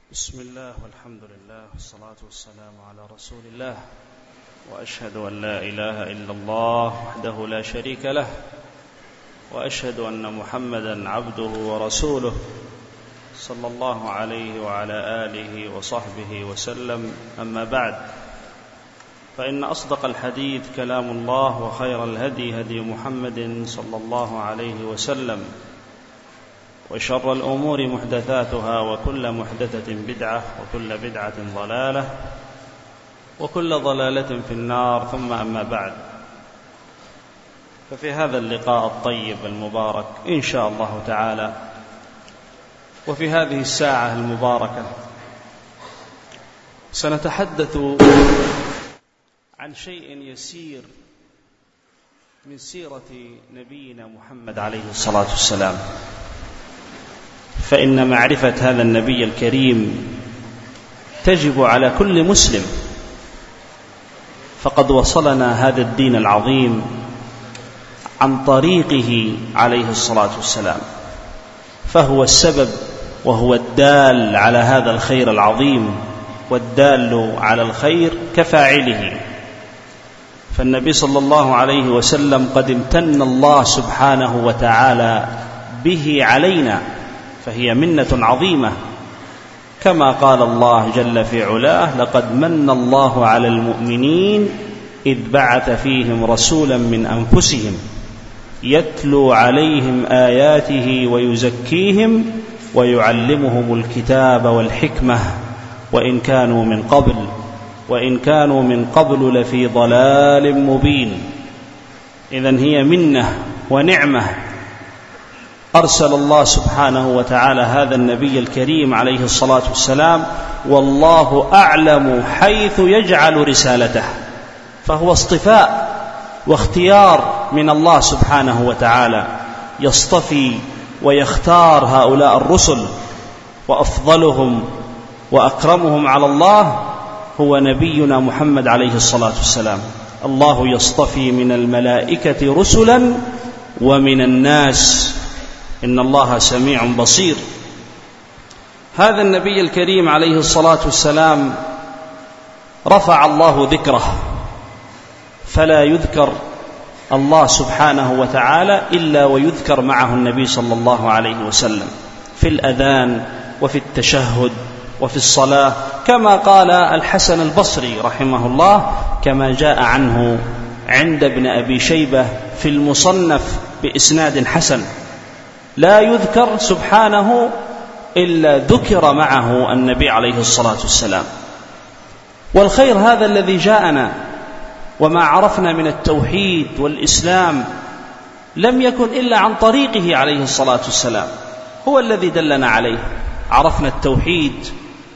بسم الله والحمد لله والصلاة والسلام على رسول الله، وأشهد أن لا إله إلا الله وحده لا شريك له، وأشهد أن محمدا عبده ورسوله صلى الله عليه وعلى آله وصحبه وسلم. أما بعد، فإن أصدق الحديث كلام الله، وخير الهدي هدي محمد صلى الله عليه وسلم، وشر الأمور محدثاتها، وكل محدثة بدعة، وكل بدعة ضلالة، وكل ضلالة في النار. ثم أما بعد، ففي هذا اللقاء الطيب المبارك إن شاء الله تعالى، وفي هذه الساعة المباركة، سنتحدث عن شيء يسير من سيرة نبينا محمد عليه الصلاة والسلام. فإن معرفة هذا النبي الكريم تجب على كل مسلم، فقد وصلنا هذا الدين العظيم عن طريقه عليه الصلاة والسلام، فهو السبب وهو الدال على هذا الخير العظيم، والدال على الخير كفاعله. فالنبي صلى الله عليه وسلم قد امتن الله سبحانه وتعالى به علينا، فهي منة عظيمة، كما قال الله جل في علاه: لقد من الله على المؤمنين إذ بعث فيهم رسولا من أنفسهم يتلو عليهم آياته ويزكيهم ويعلمهم الكتاب والحكمة وإن كانوا من قبل لفي ضلال مبين. إذن هي منة ونعمة أرسل الله سبحانه وتعالى هذا النبي الكريم عليه الصلاة والسلام، والله أعلم حيث يجعل رسالته، فهو اصطفاء واختيار من الله سبحانه وتعالى، يصطفي ويختار هؤلاء الرسل، وأفضلهم وأكرمهم على الله هو نبينا محمد عليه الصلاة والسلام. الله يصطفي من الملائكة رسلا ومن الناس، إن الله سميع بصير. هذا النبي الكريم عليه الصلاة والسلام رفع الله ذكره، فلا يذكر الله سبحانه وتعالى إلا ويذكر معه النبي صلى الله عليه وسلم، في الأذان وفي التشهد وفي الصلاة، كما قال الحسن البصري رحمه الله، كما جاء عنه عند ابن أبي شيبة في المصنف بإسناد حسن: لا يذكر سبحانه إلا ذكر معه النبي عليه الصلاة والسلام. والخير هذا الذي جاءنا وما عرفنا من التوحيد والإسلام لم يكن إلا عن طريقه عليه الصلاة والسلام، هو الذي دلنا عليه. عرفنا التوحيد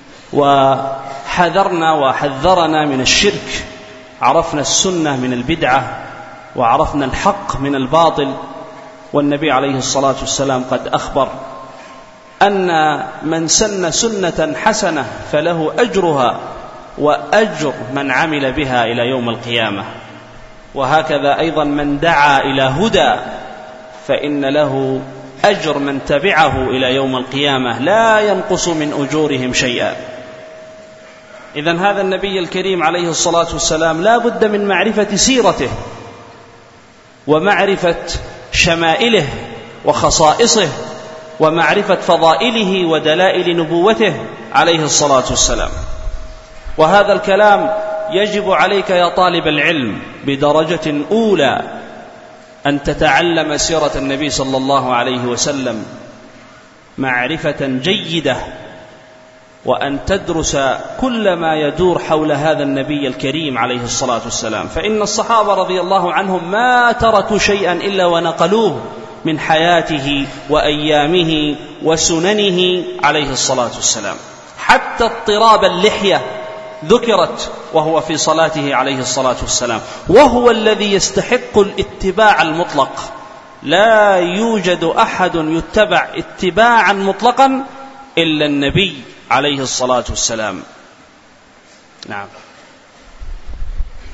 وحذرنا وحذرنا من الشرك، عرفنا السنة من البدعة، وعرفنا الحق من الباطل. والنبي عليه الصلاة والسلام قد أخبر أن من سن سنة حسنة فله أجرها وأجر من عمل بها إلى يوم القيامة، وهكذا أيضا من دعا إلى هدى فإن له أجر من تبعه إلى يوم القيامة، لا ينقص من أجورهم شيئا. إذن هذا النبي الكريم عليه الصلاة والسلام لا بد من معرفة سيرته ومعرفة شمائله وخصائصه ومعرفة فضائله ودلائل نبوته عليه الصلاة والسلام. وهذا الكلام يجب عليك يا طالب العلم بدرجة أولى أن تتعلم سيرة النبي صلى الله عليه وسلم معرفة جيدة، وأن تدرس كل ما يدور حول هذا النبي الكريم عليه الصلاة والسلام. فإن الصحابة رضي الله عنهم ما تركوا شيئا إلا ونقلوه من حياته وأيامه وسننه عليه الصلاة والسلام. حتى اضطراب اللحية ذكرت وهو في صلاته عليه الصلاة والسلام، وهو الذي يستحق الاتباع المطلق. لا يوجد أحد يتبع اتباعا مطلقا إلا النبي عليه الصلاة والسلام. نعم.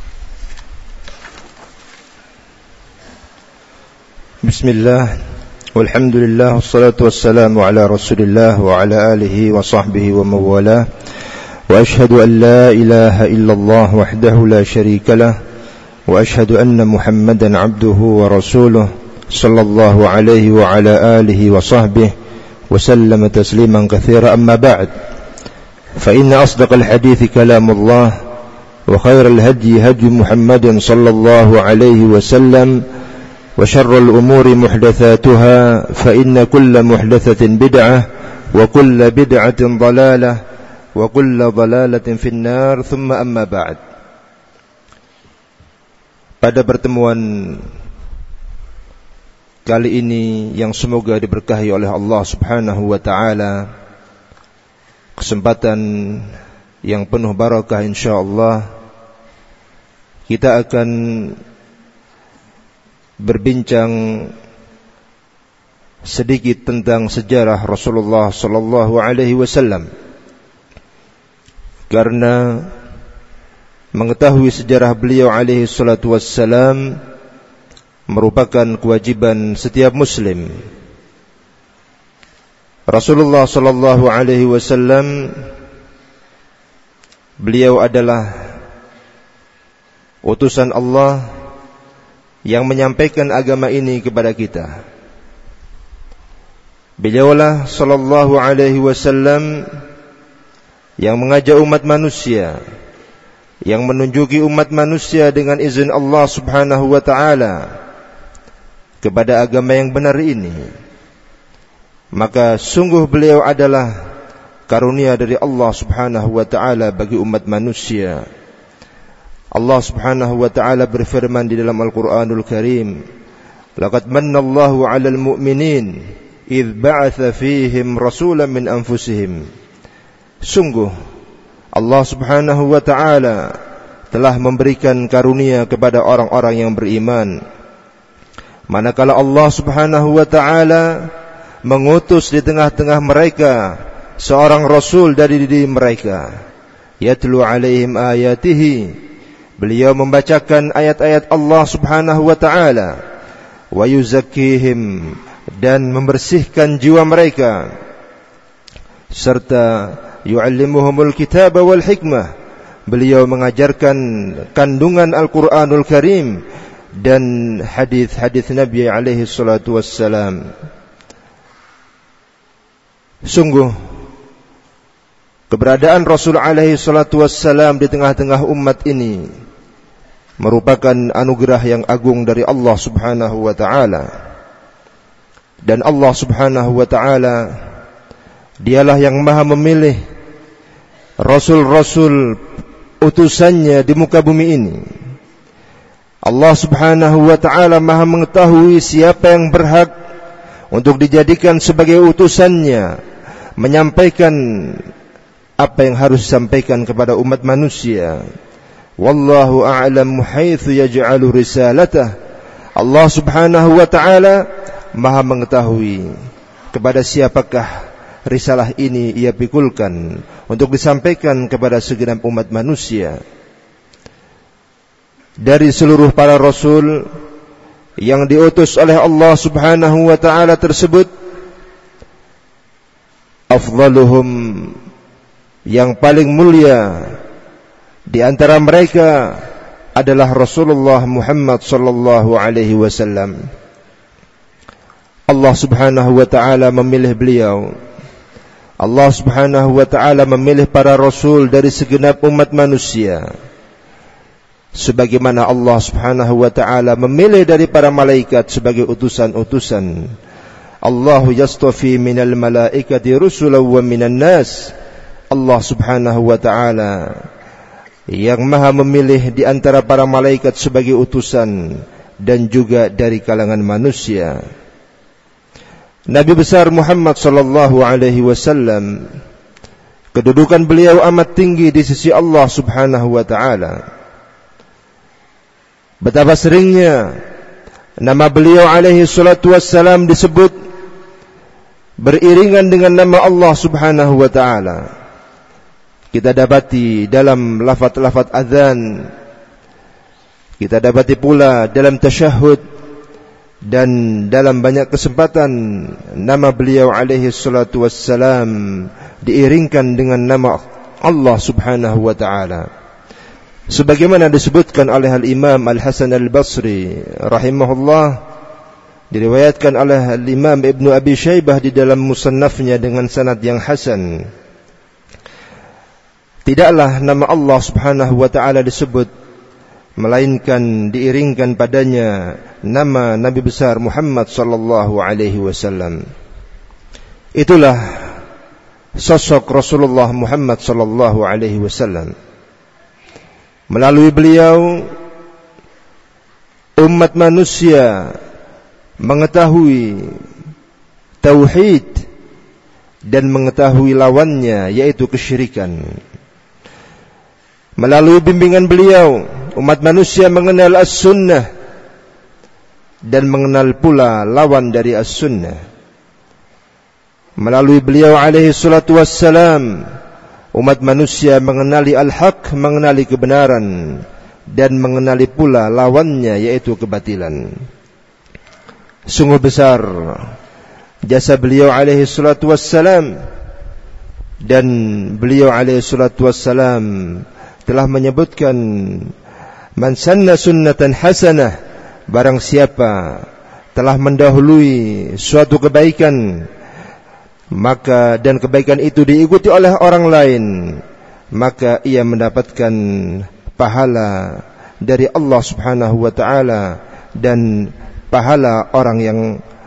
بسم الله Walhamdulillah, wassalatu wassalamu ala rasulillah wa ala alihi wa sahbihi wa mawalah. Wa ashhadu an la ilaha illallah wahdahu la sharika lah, wa ashhadu anna Muhammadan abduhu wa rasuluh sallallahu alaihi wa ala alihi wa sahbihi wa sallama tasliman katsira. Amma ba'd, fa inna asdaqal hadithi kalamullah wa khairal hadyi hadyu Muhammadin sallallahu alaihi wa sallam wa syarrul umuri muhdatsatuha fa inna kulla muhdatsatin bid'ah wa kulla bid'atin dhalalah wa kulla dhalalatin finnar. Thumma amma ba'd. Pada pertemuan kali ini yang semoga diberkahi oleh Allah Subhanahu wa taala, kesempatan yang penuh barakah insyaallah, kita akan berbincang sedikit tentang sejarah Rasulullah sallallahu alaihi wasallam. Karena mengetahui sejarah beliau alaihi salatu wassalam merupakan kewajiban setiap muslim. Rasulullah sallallahu alaihi wasallam, beliau adalah utusan Allah yang menyampaikan agama ini kepada kita. Beliaulah sallallahu alaihi wasallam yang mengajak umat manusia, yang menunjuki umat manusia dengan izin Allah Subhanahu wa taala kepada agama yang benar ini. Maka sungguh beliau adalah karunia dari Allah Subhanahu wa taala bagi umat manusia. Allah Subhanahu wa ta'ala berfirman di dalam Al-Quranul Karim, laqad manna Allahu 'alal mu'minin idh ba'atha fihim rasulan min anfusihim. Sungguh Allah Subhanahu wa ta'ala telah memberikan karunia kepada orang-orang yang beriman, manakala Allah Subhanahu wa ta'ala mengutus di tengah-tengah mereka seorang rasul dari diri mereka, yatlu 'alaihim ayatihi, beliau membacakan ayat-ayat Allah Subhanahu wa ta'ala, wa yuzakkihim, dan membersihkan jiwa mereka, serta yu'allimuhumul kitaba wal hikmah, beliau mengajarkan kandungan Al-Quranul Karim dan hadis-hadis Nabi alaihi salatu wassalam. Sungguh keberadaan Rasul alaihi salatu wassalam di tengah-tengah umat ini merupakan anugerah yang agung dari Allah Subhanahu wa ta'ala. Dan Allah Subhanahu wa ta'ala, dialah yang maha memilih Rasul-Rasul utusannya di muka bumi ini. Allah Subhanahu wa ta'ala maha mengetahui siapa yang berhak untuk dijadikan sebagai utusannya, menyampaikan apa yang harus disampaikan kepada umat manusia. Wallahu a'lamu haitsu yaj'alu risalatah. Allah Subhanahu wa ta'ala maha mengetahui kepada siapakah risalah ini ia pikulkan untuk disampaikan kepada segenap umat manusia. Dari seluruh para rasul yang diutus oleh Allah Subhanahu wa ta'ala tersebut, afdaluhum, yang paling mulia di antara mereka adalah Rasulullah Muhammad sallallahu alaihi wasallam. Allah Subhanahu wa ta'ala memilih beliau. Allah Subhanahu wa ta'ala memilih para rasul dari segenap umat manusia, sebagaimana Allah Subhanahu wa ta'ala memilih dari para malaikat sebagai utusan-utusan. Allahu yastafi minal malaikati rusulan wa minan nas. Allah Subhanahu wa ta'ala yang maha memilih di antara para malaikat sebagai utusan dan juga dari kalangan manusia. Nabi besar Muhammad sallallahu alaihi wasallam, kedudukan beliau amat tinggi di sisi Allah Subhanahu wa ta'ala. Betapa seringnya nama beliau alaihi salatu wassalam disebut beriringan dengan nama Allah Subhanahu wa ta'ala. Kita dapati dalam lafaz-lafaz azan, kita dapati pula dalam tasyahud, Dan dalam banyak kesempatan nama beliau alaihi salatu wassalam diiringkan dengan nama Allah subhanahu wa ta'ala, sebagaimana disebutkan oleh Al-Imam Al-Hasan Al-Basri rahimahullah, diriwayatkan oleh Al-Imam Ibnu Abi Syaibah di dalam musannafnya dengan sanad yang hasan. Tidaklah nama Allah subhanahu wa ta'ala disebut melainkan diiringkan padanya nama Nabi besar Muhammad sallallahu alaihi wasallam. Itulah sosok Rasulullah Muhammad sallallahu alaihi wasallam. Melalui beliau umat manusia mengetahui tauhid dan mengetahui lawannya, yaitu kesyirikan. Melalui bimbingan beliau umat manusia mengenal as-sunnah dan mengenal pula lawan dari as-sunnah. Melalui beliau alaihi salatu wassalam umat manusia mengenali al-haq, mengenali kebenaran, dan mengenali pula lawannya, yaitu kebatilan. Sungguh besar jasa beliau alaihi salatu wassalam, dan beliau alaihi salatu wassalam telah menyebutkan, man sanna sunnatan hasanah, barang siapa telah mendahului suatu kebaikan, maka dan kebaikan itu diikuti oleh orang lain, maka ia mendapatkan pahala dari Allah subhanahu wa ta'ala dan pahala orang yang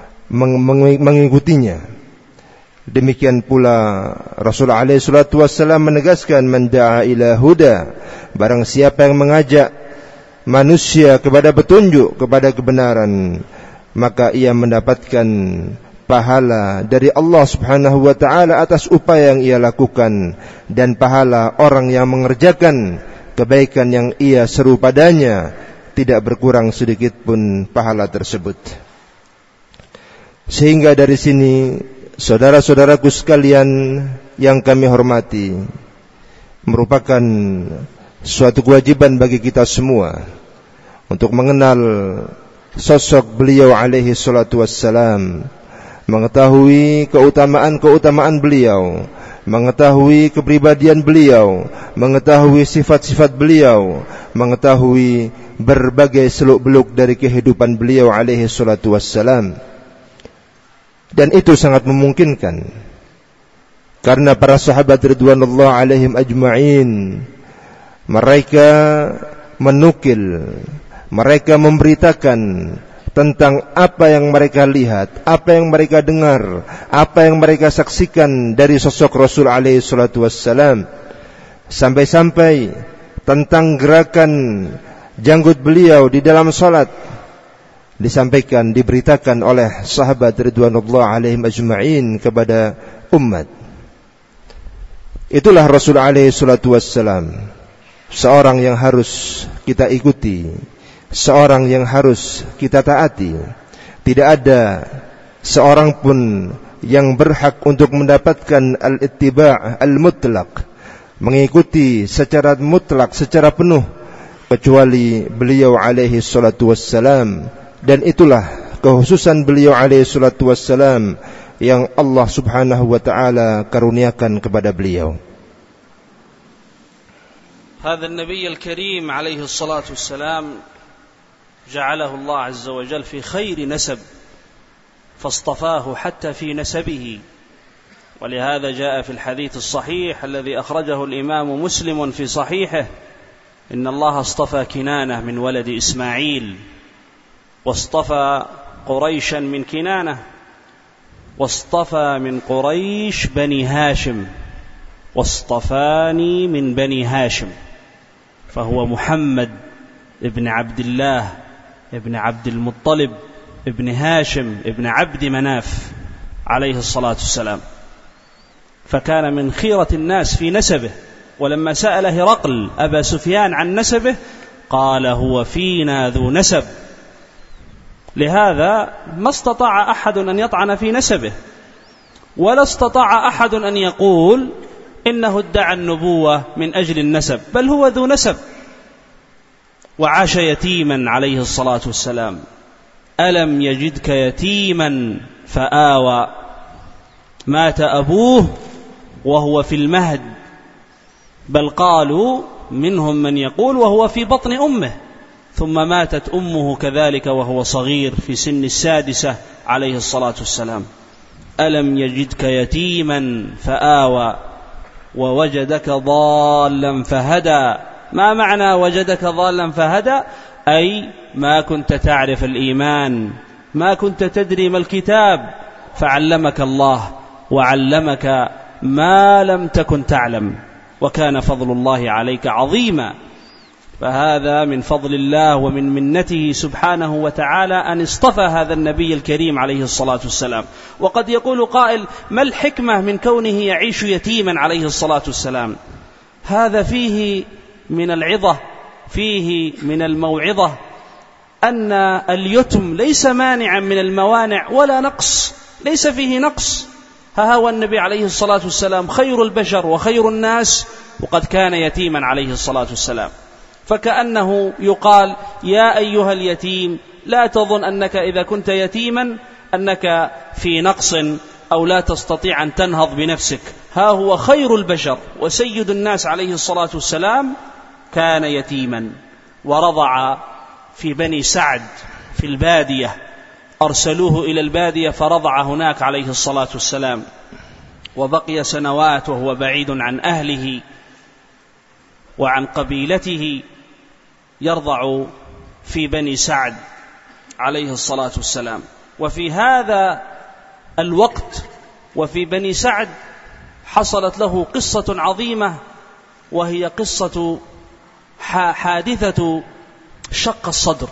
mengikutinya. Demikian pula Rasulullah alaihi salatu wassalam menegaskan, man da'a ila huda, barang siapa yang mengajak manusia kepada petunjuk, kepada kebenaran, maka ia mendapatkan pahala dari Allah subhanahu wa ta'ala atas upaya yang ia lakukan, dan pahala orang yang mengerjakan kebaikan yang ia seru padanya, tidak berkurang sedikit pun pahala tersebut. Sehingga dari sini, saudara-saudaraku sekalian yang kami hormati, merupakan suatu kewajiban bagi kita semua untuk mengenal sosok beliau alaihi salatu wassalam, mengetahui keutamaan-keutamaan beliau, mengetahui kepribadian beliau, mengetahui sifat-sifat beliau, mengetahui berbagai seluk-beluk dari kehidupan beliau alaihi salatu wassalam. Dan itu sangat memungkinkan karena para sahabat ridwanullah alaihim ajma'in, mereka menukil, mereka memberitakan tentang apa yang mereka lihat, apa yang mereka dengar, apa yang mereka saksikan dari sosok Rasul alaihi salatu wassalam, sampai-sampai tentang gerakan janggut beliau di dalam salat disampaikan, diberitakan oleh sahabat ridwanullah alaihim ajma'in kepada umat. Itulah Rasul alaihi salatu wassalam, seorang yang harus kita ikuti, seorang yang harus kita taati. Tidak ada seorang pun yang berhak untuk mendapatkan al-ittiba' al-mutlaq, mengikuti secara mutlak, secara penuh, kecuali beliau alaihi salatu wassalam. Dan itulah kekhususan beliau alaihi salatu wassalam yang Allah subhanahu wa ta'ala karuniakan kepada beliau. هذا النبي الكريم عليه الصلاة والسلام جعله الله عز وجل في خير نسب، فاصطفاه حتى في نسبه، ولهذا جاء في الحديث الصحيح الذي أخرجه الإمام مسلم في صحيحه، إن الله اصطفى كنانة من ولد إسماعيل، واصطفى قريشا من كنانة، واصطفى من قريش بني هاشم، واصطفاني من بني هاشم، فهو محمد ابن عبد الله ابن عبد المطلب ابن هاشم ابن عبد مناف عليه الصلاة والسلام، فكان من خيرة الناس في نسبه. ولما سأل هرقل أبا سفيان عن نسبه قال هو فينا ذو نسب، لهذا ما استطاع أحد أن يطعن في نسبه، ولا استطاع أحد أن يقول إنه ادعى النبوة من أجل النسب، بل هو ذو نسب. وعاش يتيما عليه الصلاة والسلام، ألم يجدك يتيما فآوى مات أبوه وهو في المهد، بل قالوا منهم من يقول وهو في بطن أمه، ثم ماتت أمه كذلك وهو صغير في سن 6 عليه الصلاة والسلام. ألم يجدك يتيما فآوى ووجدك ضالا فهدى. ما معنى وجدك ضالا فهدى؟ أي ما كنت تعرف الإيمان، ما كنت تدري ما الكتاب، فعلمك الله وعلمك ما لم تكن تعلم، وكان فضل الله عليك عظيما. فهذا من فضل الله ومن منته سبحانه وتعالى أن اصطفى هذا النبي الكريم عليه الصلاة والسلام. وقد يقول قائل: ما الحكمة من كونه يعيش يتيما عليه الصلاة والسلام؟ هذا فيه من العظة، فيه من الموعظة، أن اليتم ليس مانعا من الموانع ولا نقص، ليس فيه نقص. ها هو النبي عليه الصلاة والسلام خير البشر وخير الناس، وقد كان يتيما عليه الصلاة والسلام. فكأنه يقال: يا أيها اليتيم، لا تظن أنك إذا كنت يتيما أنك في نقص أو لا تستطيع أن تنهض بنفسك. ها هو خير البشر وسيد الناس عليه الصلاة والسلام كان يتيما، ورضع في بني سعد في البادية، أرسلوه إلى البادية فرضع هناك عليه الصلاة والسلام، وبقي سنوات وهو بعيد عن أهله وعن قبيلته، يرضع في بني سعد عليه الصلاة والسلام. وفي هذا الوقت وفي بني سعد حصلت له قصة عظيمة، وهي قصة حادثة شق الصدر.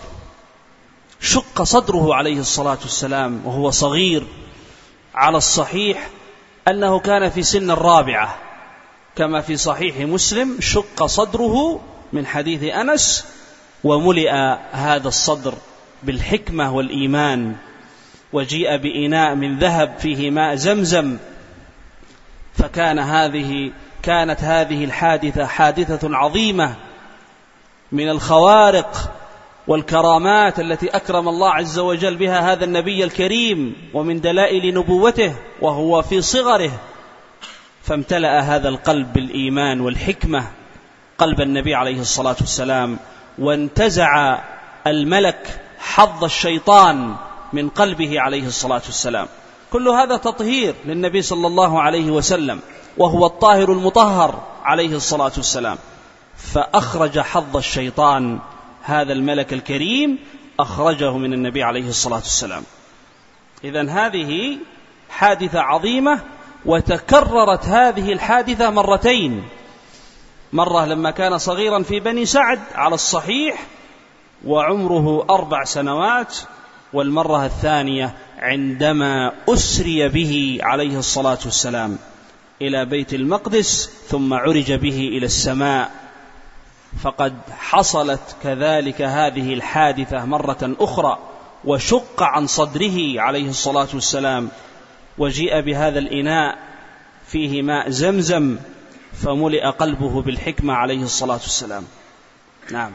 شق صدره عليه الصلاة والسلام وهو صغير. على الصحيح أنه كان في سن 4 كما في صحيح مسلم، شق صدره من حديث أنس، وملئ هذا الصدر بالحكمة والإيمان، وجيء بإناء من ذهب فيه ماء زمزم. كانت هذه الحادثة حادثة عظيمة من الخوارق والكرامات التي أكرم الله عز وجل بها هذا النبي الكريم، ومن دلائل نبوته وهو في صغره. فامتلأ هذا القلب بالإيمان والحكمة، قلب النبي عليه الصلاة والسلام، وانتزع الملك حظ الشيطان من قلبه عليه الصلاة والسلام. كل هذا تطهير للنبي صلى الله عليه وسلم، وهو الطاهر المطهر عليه الصلاة والسلام. فأخرج حظ الشيطان، هذا الملك الكريم أخرجه من النبي عليه الصلاة والسلام. إذن هذه حادثة عظيمة، وتكررت هذه الحادثة مرتين، مرة لما كان صغيرا في بني سعد على الصحيح وعمره 4 سنوات، والمرة الثانية عندما أسري به عليه الصلاة والسلام إلى بيت المقدس ثم عرج به إلى السماء. فقد حصلت كذلك هذه الحادثة مرة أخرى، وشق عن صدره عليه الصلاة والسلام، وجيء بهذا الإناء فيه ماء زمزم، فملئ قلبه بالحكمة عليه الصلاة والسلام. نعم.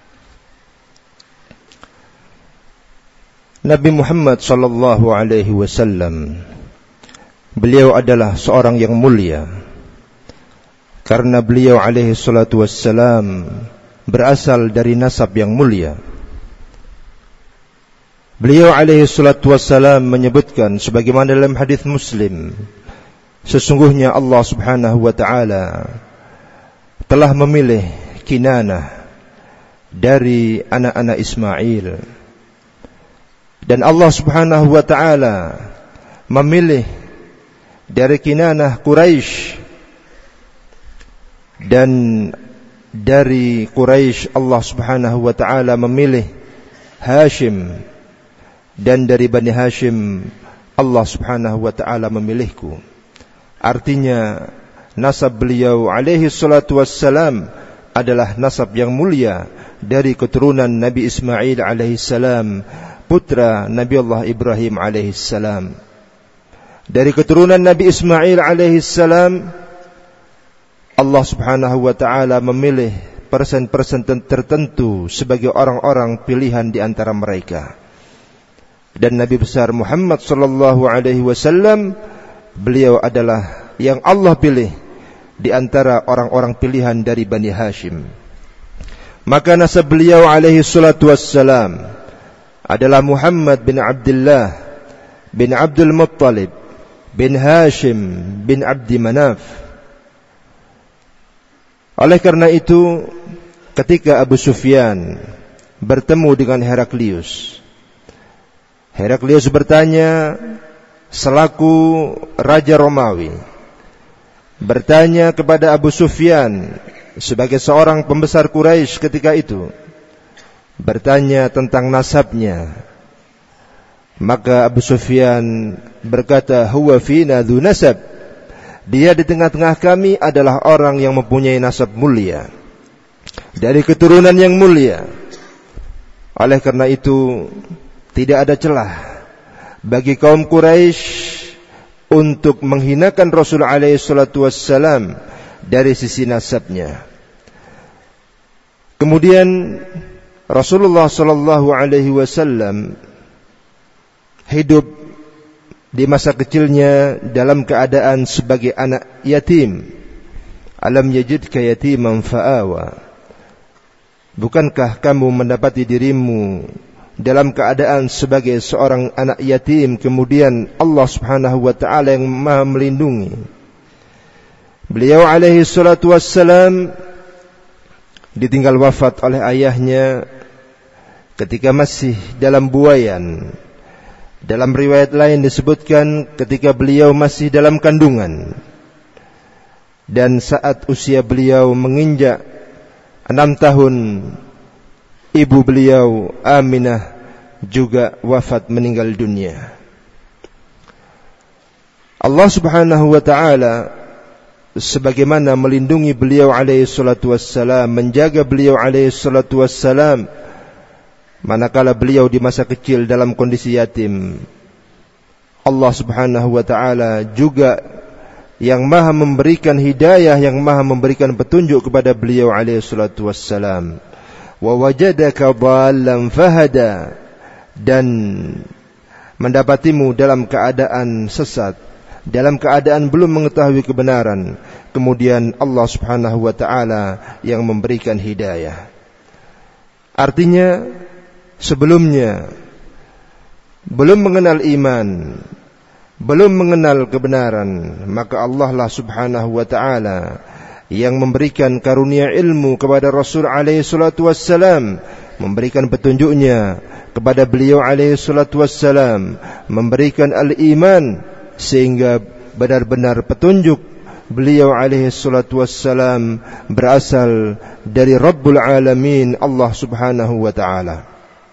Nabi Muhammad sallallahu alaihi wasallam, beliau adalah seorang yang mulia karena beliau alaihi salatu wassalam berasal dari nasab yang mulia. Beliau alaihi salatu wassalam menyebutkan sebagaimana dalam hadis Muslim, sesungguhnya Allah subhanahu wa ta'ala telah memilih Kinanah dari anak-anak Ismail, dan Allah subhanahu wa ta'ala memilih dari Kinanah Quraisy, dan dari Quraisy Allah subhanahu wa ta'ala memilih Hashim, dan dari Bani Hashim Allah subhanahu wa ta'ala memilihku. Artinya nasab beliau alaihi salatu wassalam adalah nasab yang mulia dari keturunan Nabi Ismail alaihi salam, putra Nabi Allah Ibrahim alaihi salam. Dari keturunan Nabi Ismail alaihi salam, Allah subhanahu wa ta'ala memilih persen-persen tertentu sebagai orang-orang pilihan di antara mereka. dan Nabi besar Muhammad sallallahu alaihi wasallam, beliau adalah yang Allah pilih di antara orang-orang pilihan dari Bani Hashim. Maka nasab beliau alaihi salatu wassalam adalah Muhammad bin Abdullah bin Abdul Muttalib bin Hashim bin Abdi Manaf. Oleh karena itu, ketika Abu Sufyan bertemu dengan Heraklius bertanya selaku Raja Romawi, bertanya kepada Abu Sufyan sebagai seorang pembesar Quraisy ketika itu, bertanya tentang nasabnya. Maka Abu Sufyan berkata, huwa fina dzu nasab, dia di tengah-tengah kami adalah orang yang mempunyai nasab mulia, dari keturunan yang mulia. Oleh karena itu, tidak ada celah bagi kaum Quraisy untuk menghinakan Rasul alaihi salatu wassalam dari sisi nasabnya. Kemudian Rasulullah sallallahu alaihi wasallam hidup di masa kecilnya dalam keadaan sebagai anak yatim. Alam yajidka yatiman fa'awa. Bukankah kamu mendapati dirimu dalam keadaan sebagai seorang anak yatim, kemudian Allah Subhanahu wa taala yang Maha melindungi. Beliau alaihi salatu wassalam ditinggal wafat oleh ayahnya ketika masih dalam buayan. Dalam riwayat lain disebutkan ketika beliau masih dalam kandungan. Dan saat usia beliau menginjak 6 tahun, ibu beliau Aminah juga wafat meninggal dunia. Allah Subhanahu wa taala sebagaimana melindungi beliau alaihi salatu wassalam, menjaga beliau alaihi salatu wassalam manakala beliau di masa kecil dalam kondisi yatim. Allah Subhanahu wa taala juga yang Maha memberikan hidayah, yang Maha memberikan petunjuk kepada beliau alaihi salatu wassalam. Wa wajadaka dhallan fahada, dan mendapatimu dalam keadaan sesat, dalam keadaan belum mengetahui kebenaran, kemudian Allah Subhanahu wa taala yang memberikan hidayah. Artinya sebelumnya belum mengenal iman, belum mengenal kebenaran, maka Allah lah Subhanahu wa taala yang memberikan karunia ilmu kepada Rasul alaihi salatu wassalam, memberikan petunjuknya kepada beliau alaihi salatu wassalam, memberikan al-iman sehingga benar-benar petunjuk beliau alaihi salatu wassalam berasal dari Rabbul Alamin, Allah Subhanahu wa taala.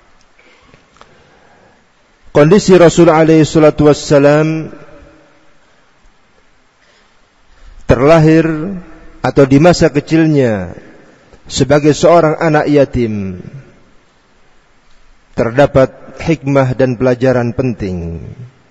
Kondisi Rasul alaihi salatu wassalam terlahir atau di masa kecilnya sebagai seorang anak yatim, terdapat hikmah dan pelajaran penting,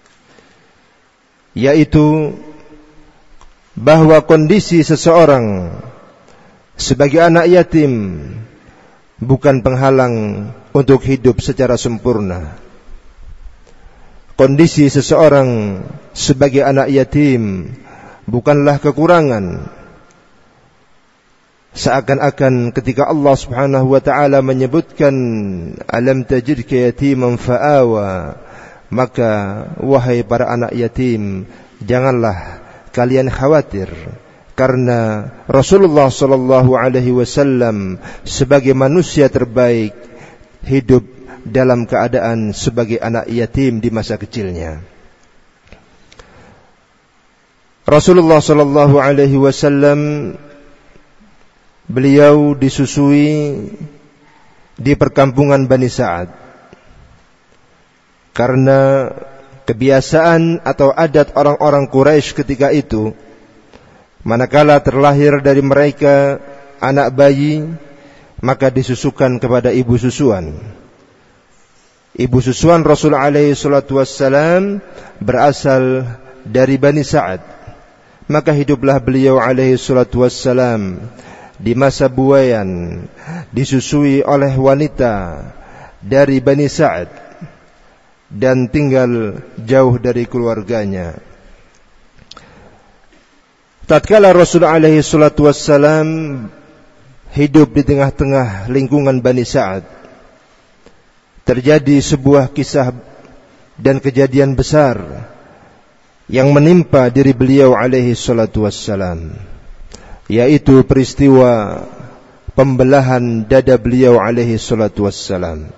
yaitu bahwa kondisi seseorang sebagai anak yatim bukan penghalang untuk hidup secara sempurna. Kondisi seseorang sebagai anak yatim bukanlah kekurangan. Seakan-akan ketika Allah Subhanahu wa taala menyebutkan alam tajidka yatiman fa'awa, maka wahai para anak yatim, janganlah kalian khawatir, karena Rasulullah sallallahu alaihi wasallam sebagai manusia terbaik hidup dalam keadaan sebagai anak yatim di masa kecilnya. Rasulullah sallallahu alaihi wasallam beliau disusui di perkampungan Bani Sa'ad, karena kebiasaan atau adat orang-orang Quraisy ketika itu, manakala terlahir dari mereka anak bayi, maka disusukan kepada ibu susuan. Ibu susuan Rasul alaihi salatu wassalam berasal dari Bani Sa'ad. Maka hiduplah beliau alaihi salatu wassalam di masa buayan, disusui oleh wanita dari Bani Sa'ad. dan tinggal jauh dari keluarganya. Tatkala Rasul alaihi salatu wassalam hidup di tengah-tengah lingkungan Bani Sa'ad, terjadi sebuah kisah dan kejadian besar yang menimpa diri beliau alaihi salatu wassalam, yaitu peristiwa pembelahan dada beliau alaihi salatu wassalam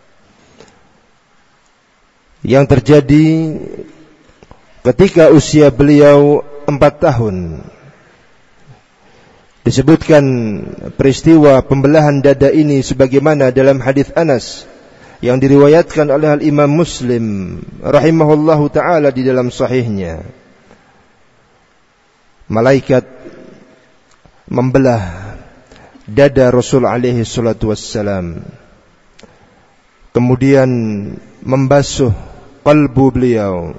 yang terjadi ketika usia beliau 4 tahun. Disebutkan peristiwa pembelahan dada ini sebagaimana dalam hadis Anas yang diriwayatkan oleh Al-Imam Muslim rahimahullahu ta'ala di dalam sahihnya. Malaikat membelah dada Rasul alaihi salatu wassalam, kemudian membasuh kalbu beliau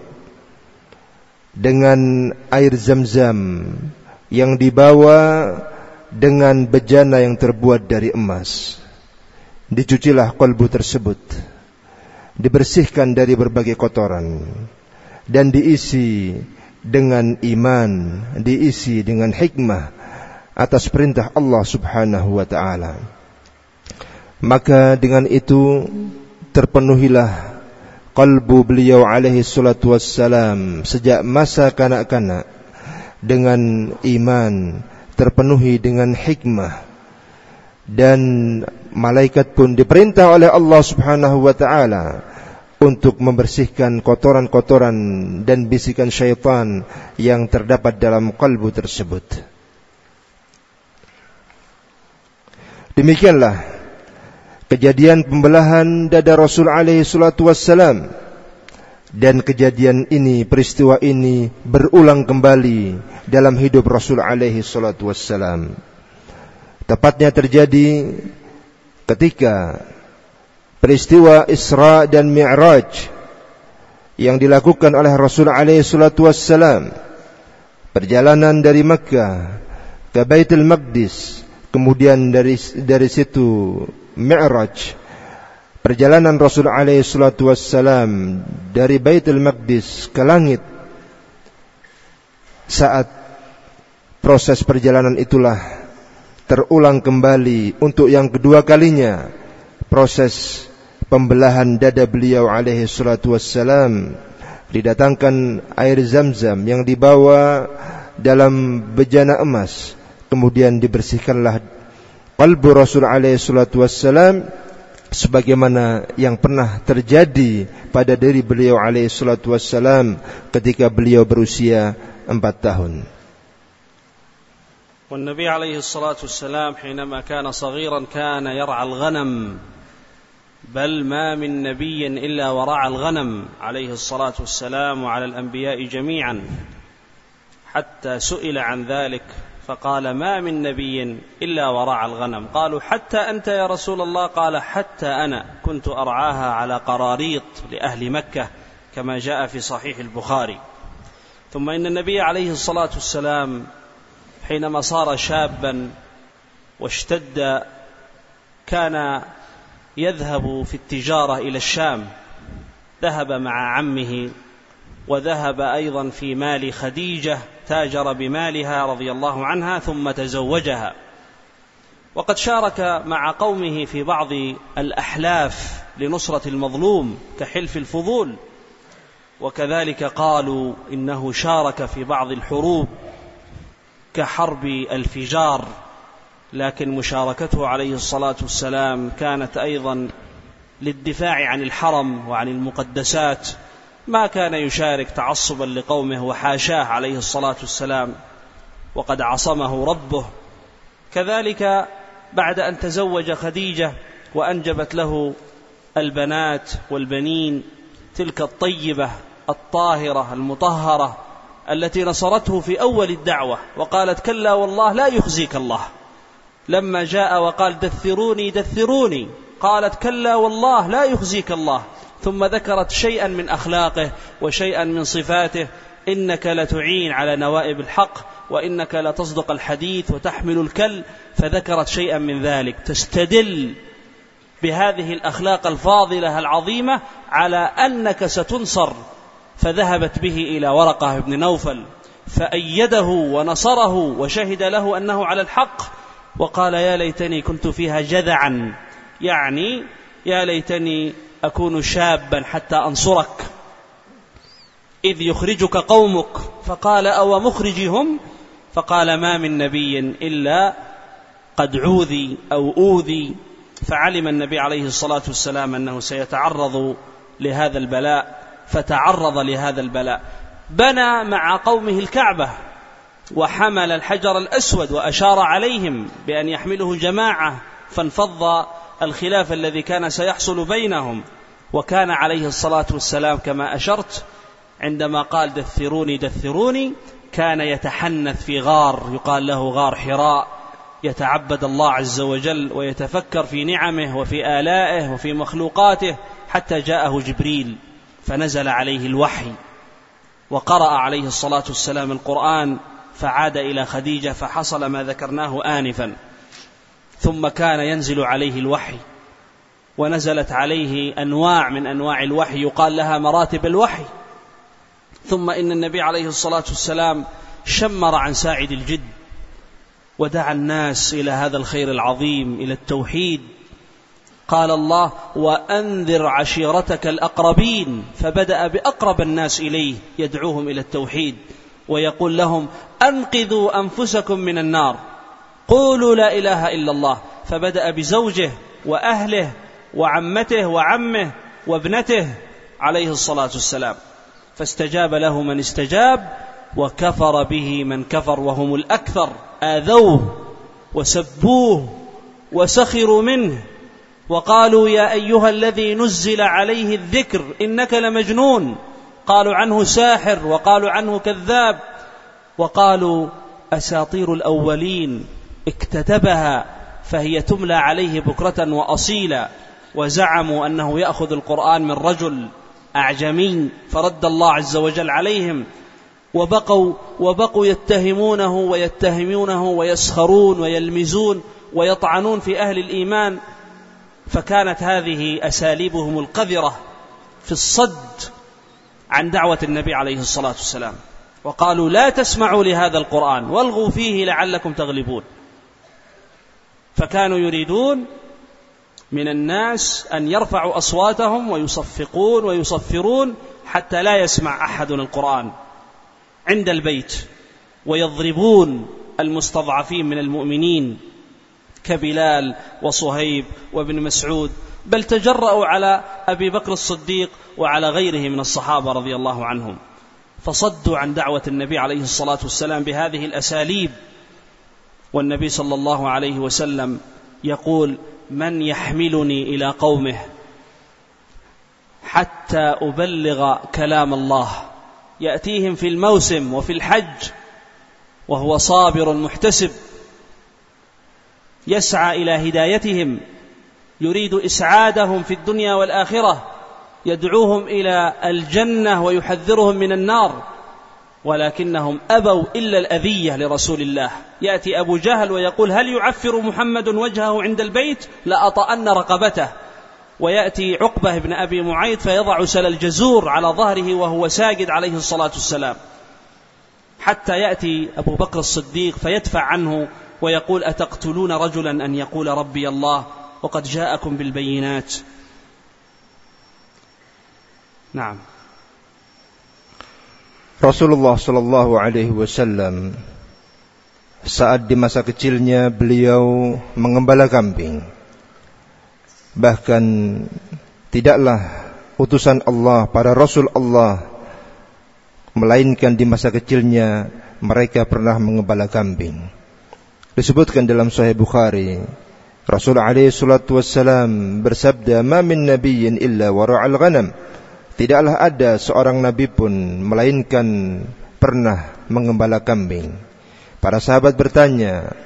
dengan air Zam-Zam yang dibawa dengan bejana yang terbuat dari emas. Dicucilah kalbu tersebut, dibersihkan dari berbagai kotoran, dan diisi dengan iman, diisi dengan hikmah atas perintah Allah subhanahu wa ta'ala. Maka dengan itu terpenuhilah kalbu beliau alaihi salatu wassalam sejak masa kanak-kanak dengan iman, terpenuhi dengan hikmah, dan malaikat pun diperintah oleh Allah subhanahu wa ta'ala untuk membersihkan kotoran-kotoran dan bisikan syaitan yang terdapat dalam kalbu tersebut. Demikianlah kejadian pembelahan dada Rasul alaihi salatu wassalam, dan kejadian ini, peristiwa ini berulang kembali dalam hidup Rasul alaihi salatu wassalam. Tepatnya terjadi ketika peristiwa Isra dan Mi'raj yang dilakukan oleh Rasul alaihi salatu wassalam, perjalanan dari Makkah ke Baitul Maqdis, kemudian dari situ Mi'raj, perjalanan Rasul alaihi salatu wassalam dari Baitul Maqdis ke langit. Saat proses perjalanan itulah terulang kembali untuk yang kedua kalinya proses pembelahan dada beliau alaihi salatu wassalam. Didatangkan air Zam-Zam yang dibawa dalam bejana emas, kemudian dibersihkanlah kalbu Rasul alaihi salatu wassalam sebagaimana yang pernah terjadi pada diri beliau alaihi salatu wassalam ketika beliau berusia 4 tahun. والنبي عليه الصلاة والسلام حينما كان صغيرا كان يرعى الغنم، بل ما من نبي إلا ورعى الغنم عليه الصلاة والسلام وعلى الأنبياء جميعا، حتى سئل عن ذلك فقال ما من نبي إلا ورعى الغنم. قالوا حتى أنت يا رسول الله؟ قال حتى أنا كنت أرعاها على قراريط لأهل مكة كما جاء في صحيح البخاري. ثم إن النبي عليه الصلاة والسلام حينما صار شابا واشتد كان يذهب في التجارة إلى الشام، ذهب مع عمه وذهب أيضا في مال خديجة، تاجر بمالها رضي الله عنها ثم تزوجها، وقد شارك مع قومه في بعض الأحلاف لنصرة المظلوم كحلف الفضول، وكذلك قالوا إنه شارك في بعض الحروب كحرب الفجار، لكن مشاركته عليه الصلاة والسلام كانت أيضا للدفاع عن الحرم وعن المقدسات، ما كان يشارك تعصبا لقومه وحاشاه عليه الصلاة والسلام، وقد عصمه ربه. كذلك بعد أن تزوج خديجة وأنجبت له البنات والبنين، تلك الطيبة الطاهرة المطهرة التي نصرته في أول الدعوة وقالت كلا والله لا يخزيك الله، لما جاء وقال دثروني دثروني قالت كلا والله لا يخزيك الله، ثم ذكرت شيئا من أخلاقه وشيئا من صفاته، إنك لتعين على نوائب الحق وإنك لتصدق الحديث وتحمل الكل، فذكرت شيئا من ذلك تستدل بهذه الأخلاق الفاضلة العظيمة على أنك ستنصر. فذهبت به إلى ورقة بن نوفل فأيده ونصره وشهد له أنه على الحق، وقال يا ليتني كنت فيها جذعا، يعني يا ليتني أكون شابا حتى أنصرك إذ يخرجك قومك. فقال أو مخرجهم؟ فقال ما من نبي إلا قد عوذي أو أوذي. فعلم النبي عليه الصلاة والسلام أنه سيتعرض لهذا البلاء، فتعرض لهذا البلاء. بنى مع قومه الكعبة وحمل الحجر الأسود وأشار عليهم بأن يحمله جماعة، فانفض الخلاف الذي كان سيحصل بينهم. وكان عليه الصلاة والسلام كما أشرت عندما قال دثروني دثروني كان يتحنث في غار يقال له غار حراء، يتعبد الله عز وجل ويتفكر في نعمه وفي آلائه وفي مخلوقاته، حتى جاءه جبريل فنزل عليه الوحي وقرأ عليه الصلاة والسلام القرآن، فعاد إلى خديجة فحصل ما ذكرناه آنفا. ثم كان ينزل عليه الوحي، ونزلت عليه أنواع من أنواع الوحي يقال لها مراتب الوحي. ثم إن النبي عليه الصلاة والسلام شمر عن ساعد الجد ودعا الناس إلى هذا الخير العظيم، إلى التوحيد. قال الله وأنذر عشيرتك الأقربين، فبدأ بأقرب الناس إليه يدعوهم إلى التوحيد ويقول لهم أنقذوا أنفسكم من النار، قولوا لا إله إلا الله. فبدأ بزوجه وأهله وعمته وعمه وابنته عليه الصلاة والسلام، فاستجاب له من استجاب وكفر به من كفر، وهم الأكثر آذوه وسبوه وسخروا منه وقالوا يا أيها الذي نزل عليه الذكر إنك لمجنون. قالوا عنه ساحر وقالوا عنه كذاب وقالوا أساطير الأولين اكتتبها فهي تملى عليه بكرة وأصيلا. وزعموا أنه يأخذ القرآن من رجل أعجمي، فرد الله عز وجل عليهم وبقوا يتهمونه ويسخرون ويلمزون ويطعنون في أهل الإيمان. فكانت هذه أساليبهم القذرة في الصد عن دعوة النبي عليه الصلاة والسلام. وقالوا لا تسمعوا لهذا القرآن والغوا فيه لعلكم تغلبون. فكانوا يريدون من الناس أن يرفعوا أصواتهم ويصفقون ويصفرون حتى لا يسمع أحد القرآن عند البيت، ويضربون المستضعفين من المؤمنين كبلال وصهيب وابن مسعود، بل تجرأوا على أبي بكر الصديق وعلى غيره من الصحابة رضي الله عنهم، فصدوا عن دعوة النبي عليه الصلاة والسلام بهذه الأساليب. والنبي صلى الله عليه وسلم يقول من يحملني إلى قومه حتى أبلغ كلام الله؟ يأتيهم في الموسم وفي الحج وهو صابر محتسب يسعى إلى هدايتهم، يريد إسعادهم في الدنيا والآخرة، يدعوهم إلى الجنة ويحذرهم من النار، ولكنهم أبوا إلا الأذية لرسول الله. يأتي أبو جهل ويقول هل يعفر محمد وجهه عند البيت لأطأن رقبته، ويأتي عقبة بن أبي معيط فيضع سل الجزور على ظهره وهو ساجد عليه الصلاة والسلام، حتى يأتي أبو بكر الصديق فيدفع عنه ويقول أتقتلون رجلا أن يقول ربي الله وقد جاءكم بالبينات. نعم. Rasulullah sallallahu alaihi wasallam saat di masa kecilnya beliau mengembala kambing. Bahkan tidaklah utusan Allah, para rasul Allah, melainkan di masa kecilnya mereka pernah mengembala kambing. Disebutkan dalam Sahih Bukhari, Rasul alaihi salatu wassalam bersabda, "Ma min nabiyyin illa wara'al ghanam." Tidaklah ada seorang nabi pun melainkan pernah mengembala kambing. Para sahabat bertanya,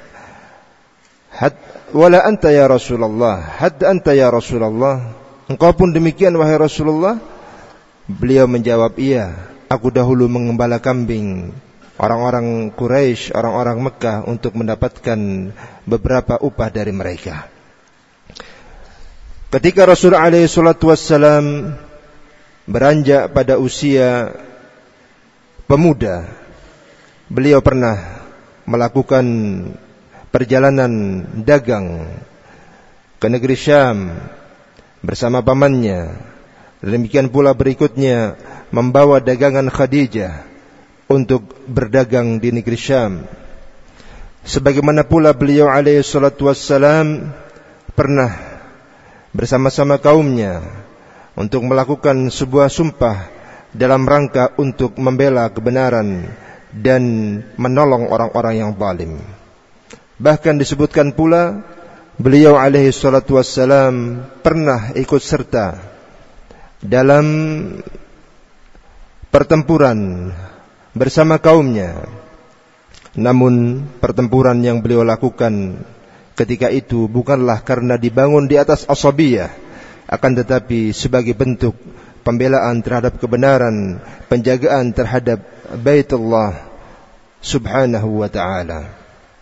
"Wala anta ya Rasulullah, had anta ya Rasulullah?" Engkau pun demikian wahai Rasulullah? Beliau menjawab, "Iya, aku dahulu mengembala kambing orang-orang Quraisy, orang-orang Mekah untuk mendapatkan beberapa upah dari mereka." Ketika Rasul alaihi salatu wassalam beranjak pada usia pemuda, beliau pernah melakukan perjalanan dagang ke negeri Syam bersama pamannya. Demikian pula berikutnya membawa dagangan Khadijah untuk berdagang di negeri Syam. Sebagaimana pula beliau alaihi salatu wassalam pernah bersama-sama kaumnya untuk melakukan sebuah sumpah dalam rangka untuk membela kebenaran dan menolong orang-orang yang zalim. Bahkan disebutkan pula beliau alaihi salatu wassalam pernah ikut serta dalam pertempuran bersama kaumnya. Namun pertempuran yang beliau lakukan ketika itu bukanlah karena dibangun di atas asabiyah, akan tetapi sebagai bentuk pembelaan terhadap kebenaran, penjagaan terhadap Baitullah Subhanahu wa ta'ala.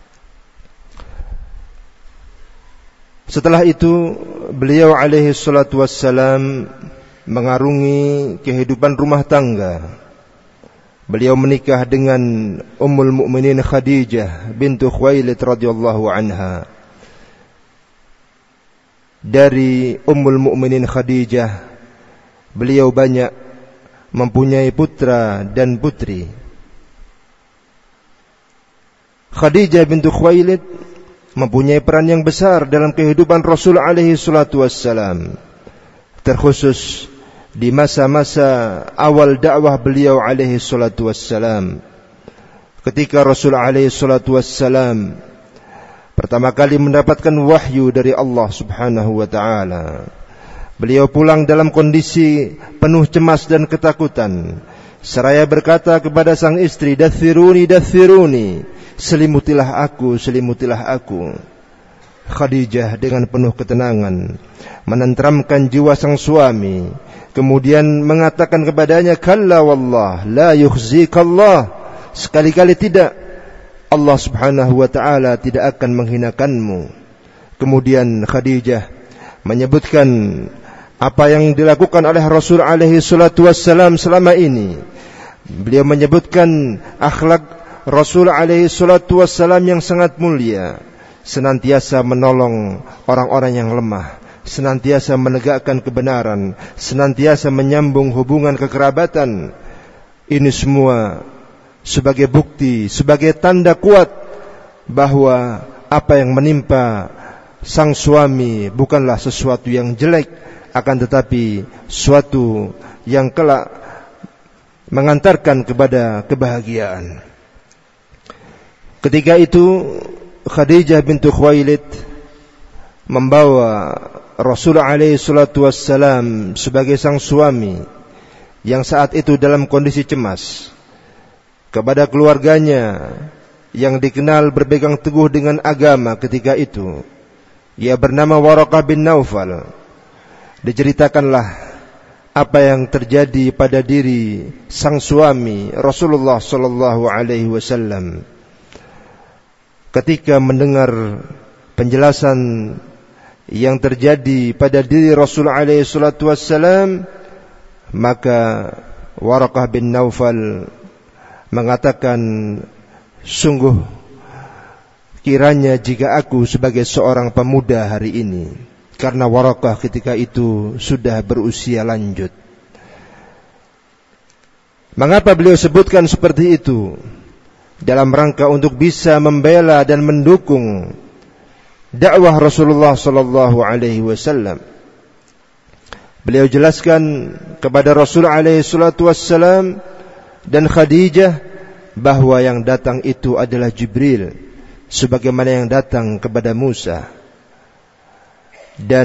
Setelah itu beliau alaihi salatu wassalam mengarungi kehidupan rumah tangga. Beliau menikah dengan Ummul Mukminin Khadijah bintu Khuwailid radhiyallahu anha. Dari Ummul Mukminin Khadijah beliau banyak mempunyai putra dan putri. Khadijah bintu Khuwailid mempunyai peran yang besar dalam kehidupan Rasul alaihi salatu wassalam, terkhusus di masa-masa awal dakwah beliau alaihi salatu wassalam. Ketika Rasul alaihi salatu wassalam pertama kali mendapatkan wahyu dari Allah Subhanahu wa ta'ala, beliau pulang dalam kondisi penuh cemas dan ketakutan, seraya berkata kepada sang istri, "Dathiruni, dathiruni, selimutilah aku, selimutilah aku." Khadijah dengan penuh ketenangan menenteramkan jiwa sang suami, kemudian mengatakan kepadanya, "Kalla wallah, la yukhzikallah." Sekali-kali tidak, Allah Subhanahu wa ta'ala tidak akan menghinakanmu. Kemudian Khadijah menyebutkan apa yang dilakukan oleh Rasul alaihi salatu wassalam selama ini. Beliau menyebutkan akhlak Rasul alaihi salatu wassalam yang sangat mulia, senantiasa menolong orang-orang yang lemah, senantiasa menegakkan kebenaran, senantiasa menyambung hubungan kekerabatan. Ini semua sebagai bukti, sebagai tanda kuat bahwa apa yang menimpa sang suami bukanlah sesuatu yang jelek, akan tetapi suatu yang kelak mengantarkan kepada kebahagiaan. Ketika itu Khadijah bintu Khuwailid membawa Rasul alaihi salatu wassalam sebagai sang suami yang saat itu dalam kondisi cemas kepada keluarganya yang dikenal berpegang teguh dengan agama ketika itu. Ia bernama Waraqah bin Naufal. Diceritakanlah apa yang terjadi pada diri sang suami Rasulullah sallallahu alaihi wasallam ketika mendengar penjelasan yang terjadi pada diri Rasul alaihi salatu wassalam. Maka Waraqah bin Naufal mengatakan, "Sungguh kiranya jika aku sebagai seorang pemuda hari ini," karena Waraqah ketika itu sudah berusia lanjut. Mengapa beliau sebutkan seperti itu? Dalam rangka untuk bisa membela dan mendukung dakwah Rasulullah sallallahu alaihi wasallam. Beliau jelaskan kepada Rasul alaihi salatu wassalam dan Khadijah bahwa yang datang itu adalah Jibril, sebagaimana yang datang kepada Musa. Dan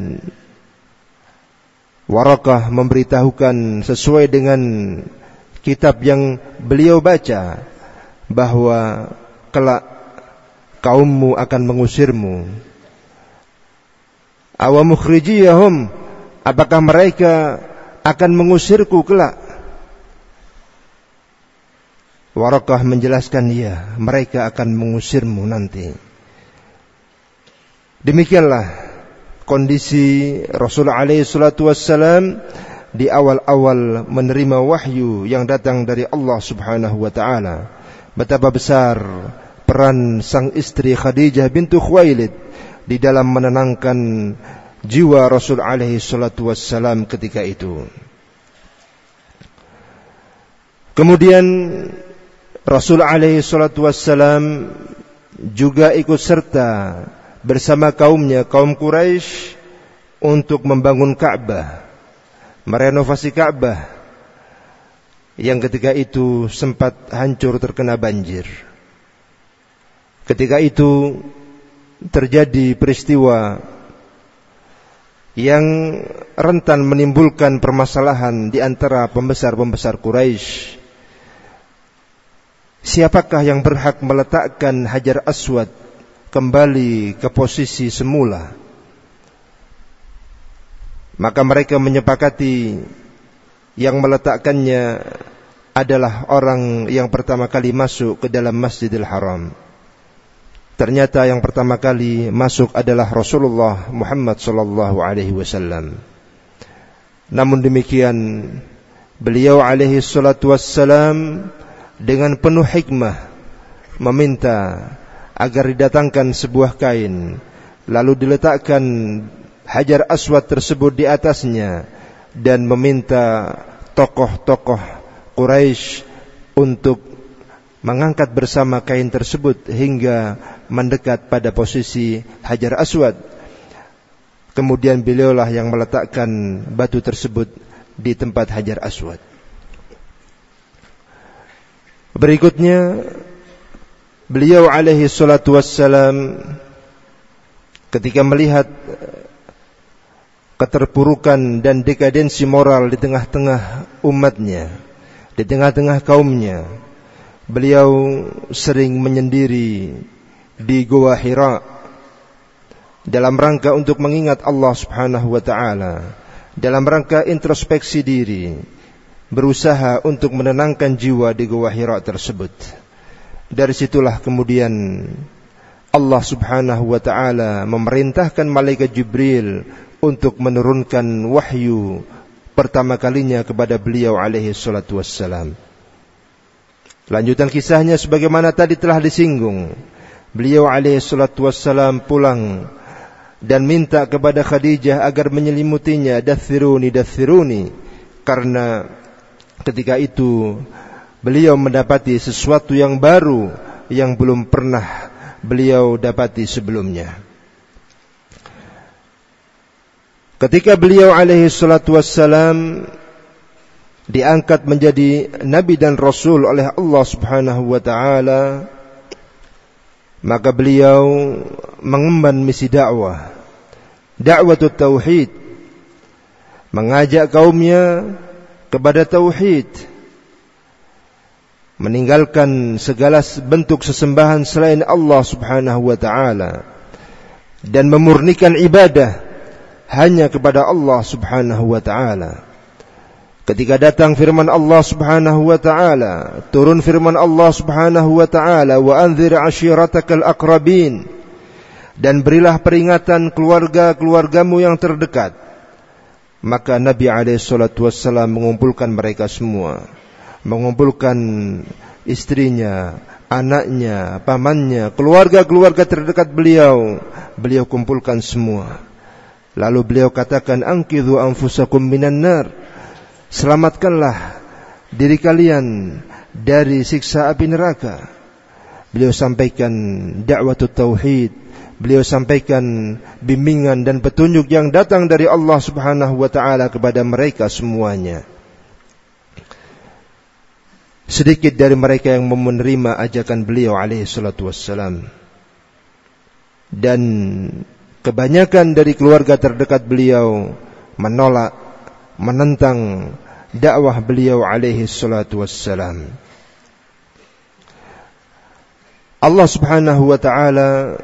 Waraqah memberitahukan sesuai dengan kitab yang beliau baca bahwa kelak kaummu akan mengusirmu. Awamukhrijiyahum, apakah mereka akan mengusirku kelak? Waraqah menjelaskan, ya, mereka akan mengusirmu nanti. Demikianlah kondisi Rasul alaihi salatu wassalam di awal-awal menerima wahyu yang datang dari Allah Subhanahu wa taala. Betapa besar peran sang istri Khadijah bintu Khuwailid di dalam menenangkan jiwa Rasul alaihi salatu wassalam ketika itu. Kemudian Rasul alaihi salatu wassalam juga ikut serta bersama kaumnya, kaum Quraisy, untuk membangun Ka'bah, merenovasi Ka'bah yang ketika itu sempat hancur terkena banjir. Ketika itu terjadi peristiwa yang rentan menimbulkan permasalahan di antara pembesar-pembesar Quraisy. Siapakah yang berhak meletakkan Hajar Aswad kembali ke posisi semula? Maka mereka menyepakati yang meletakkannya adalah orang yang pertama kali masuk ke dalam Masjidil Haram. Ternyata yang pertama kali masuk adalah Rasulullah Muhammad sallallahu alaihi wasallam. Namun demikian, beliau alaihi salatu wassalam dengan penuh hikmah meminta agar didatangkan sebuah kain, lalu diletakkan Hajar Aswad tersebut di atasnya, dan meminta tokoh-tokoh Quraisy untuk mengangkat bersama kain tersebut hingga mendekat pada posisi Hajar Aswad. Kemudian beliaulah yang meletakkan batu tersebut di tempat Hajar Aswad. Berikutnya, beliau alaihi salatu wassalam ketika melihat keterpurukan dan dekadensi moral di tengah-tengah umatnya, di tengah-tengah kaumnya, beliau sering menyendiri di Gua Hira dalam rangka untuk mengingat Allah Subhanahu wa taala, dalam rangka introspeksi diri, berusaha untuk menenangkan jiwa di Gua Hira tersebut. Dari situlah kemudian Allah Subhanahu wa taala memerintahkan malaikat Jibril untuk menurunkan wahyu pertama kalinya kepada beliau alaihi salatu wassalam. Lanjutan kisahnya sebagaimana tadi telah disinggung. Beliau alaihi salatu wassalam pulang dan minta kepada Khadijah agar menyelimutinya, dathiruni, karena ketika itu beliau mendapati sesuatu yang baru yang belum pernah beliau dapati sebelumnya. Ketika beliau alaihi salatu wassalam diangkat menjadi nabi dan rasul oleh Allah Subhanahu wa taala, maka beliau mengemban misi dakwah, dakwatut tauhid, mengajak kaumnya kepada tauhid, meninggalkan segala bentuk sesembahan selain Allah Subhanahu wa taala, dan memurnikan ibadah hanya kepada Allah Subhanahu wa taala. Ketika datang firman Allah Subhanahu wa taala, turun firman Allah Subhanahu wa taala, wa anzir ashiratakal aqrabin, dan berilah peringatan keluarga-keluargamu yang terdekat. Maka Nabi alaihi salatu wassalam mengumpulkan mereka semua, mengumpulkan istrinya, anaknya, pamannya, keluarga-keluarga terdekat beliau kumpulkan semua. Lalu beliau katakan, anqidhu anfusakum minan nar, selamatkanlah diri kalian dari siksa api neraka. Beliau sampaikan dakwatut tauhid, beliau sampaikan bimbingan dan petunjuk yang datang dari Allah Subhanahu wa taala kepada mereka semuanya. Sedikit dari mereka yang menerima ajakan beliau alaihi salatu wassalam, dan kebanyakan dari keluarga terdekat beliau menolak, menentang dakwah beliau alaihi salatu wassalam. Allah Subhanahu wa taala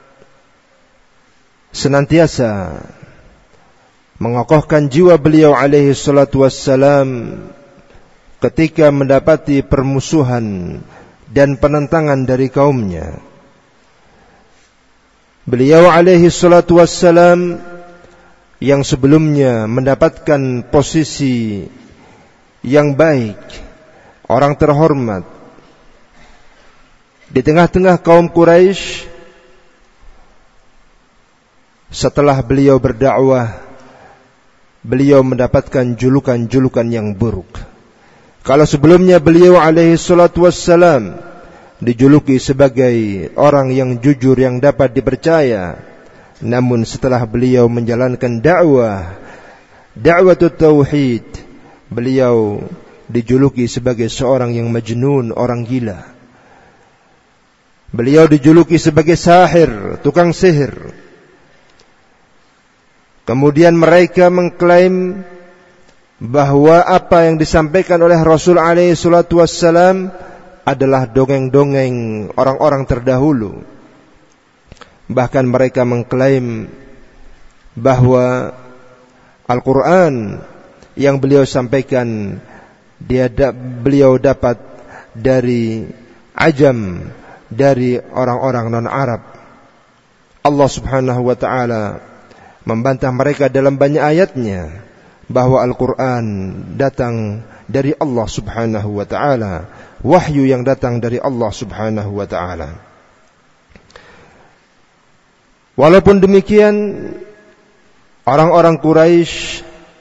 senantiasa mengokohkan jiwa beliau alaihi salatu wassalam ketika mendapati permusuhan dan penentangan dari kaumnya. Beliau alaihi salatu wassalam yang sebelumnya mendapatkan posisi yang baik, orang terhormat di tengah-tengah kaum Quraisy, setelah beliau berdakwah, beliau mendapatkan julukan-julukan yang buruk. Kalau sebelumnya beliau alaihi salatu wassalam dijuluki sebagai orang yang jujur yang dapat dipercaya, namun setelah beliau menjalankan dakwatut tauhid, beliau dijuluki sebagai seorang yang majnun, orang gila. Beliau dijuluki sebagai sahir, tukang sihir. Kemudian mereka mengklaim bahwa apa yang disampaikan oleh Rasul alaihi salatu wassalam adalah dongeng-dongeng orang-orang terdahulu. Bahkan mereka mengklaim bahwa Al-Quran yang beliau sampaikan beliau dapat dari ajam, dari orang-orang non-Arab. Allah subhanahu wa ta'ala membantah mereka dalam banyak ayatnya bahwa Al-Quran datang dari Allah subhanahu wa ta'ala, wahyu yang datang dari Allah subhanahu wa ta'ala. Walaupun demikian, orang-orang Quraisy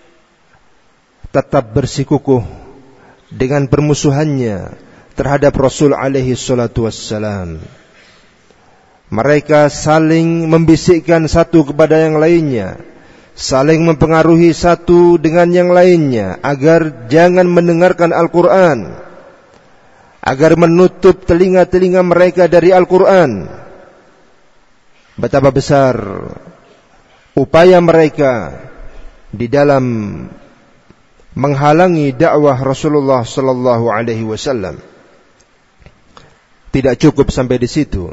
tetap bersikukuh dengan permusuhannya terhadap Rasul alaihi salatu wassalam. Mereka saling membisikkan satu kepada yang lainnya, saling mempengaruhi satu dengan yang lainnya agar jangan mendengarkan Al-Quran, agar menutup telinga-telinga mereka dari Al-Quran. Betapa besar upaya mereka di dalam menghalangi dakwah Rasulullah sallallahu alaihi wasallam. Tidak cukup sampai di situ.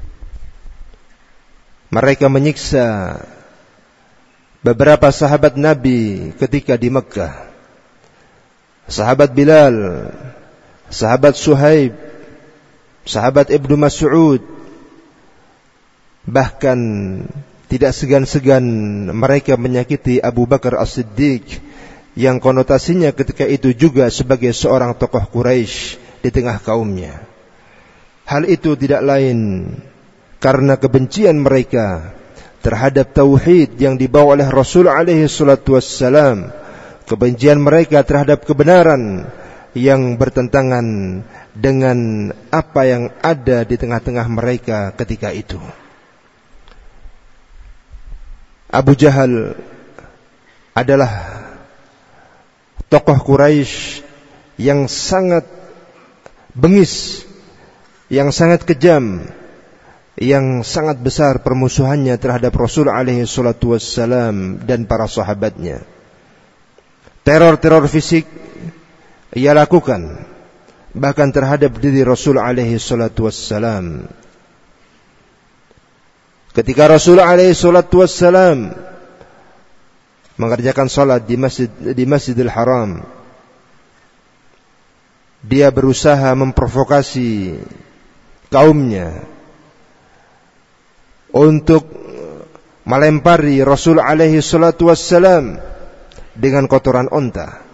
Mereka menyiksa beberapa sahabat Nabi ketika di Mekkah. Sahabat Bilal, sahabat Suhaib, sahabat Ibnu Mas'ud. Bahkan tidak segan-segan mereka menyakiti Abu Bakar As-Siddiq, yang konotasinya ketika itu juga sebagai seorang tokoh Quraisy di tengah kaumnya. Hal itu tidak lain karena kebencian mereka terhadap tauhid yang dibawa oleh Rasul alaihi salatu wassalam, kebencian mereka terhadap kebenaran yang bertentangan dengan apa yang ada di tengah-tengah mereka ketika itu. Abu Jahal adalah tokoh Quraisy yang sangat bengis, yang sangat kejam, yang sangat besar permusuhannya terhadap Rasul alaihi salatu wassalam dan para sahabatnya. Teror-teror fisik ia lakukan bahkan terhadap diri Rasul alaihi salatu wassalam. Ketika Rasul alaihi salatu wassalam mengerjakan salat di Masjidil Haram, dia berusaha memprovokasi kaumnya untuk melempari Rasul alaihi salatu wassalam dengan kotoran onta.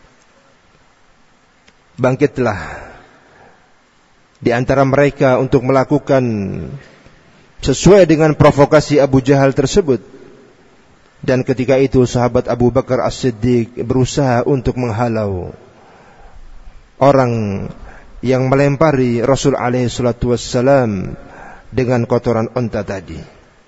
Bangkitlah di antara mereka untuk melakukan sesuai dengan provokasi Abu Jahal tersebut. Dan ketika itu sahabat Abu Bakar As-Siddiq berusaha untuk menghalau orang yang melempari Rasul alaihi salatu wassalam dengan kotoran onta tadi.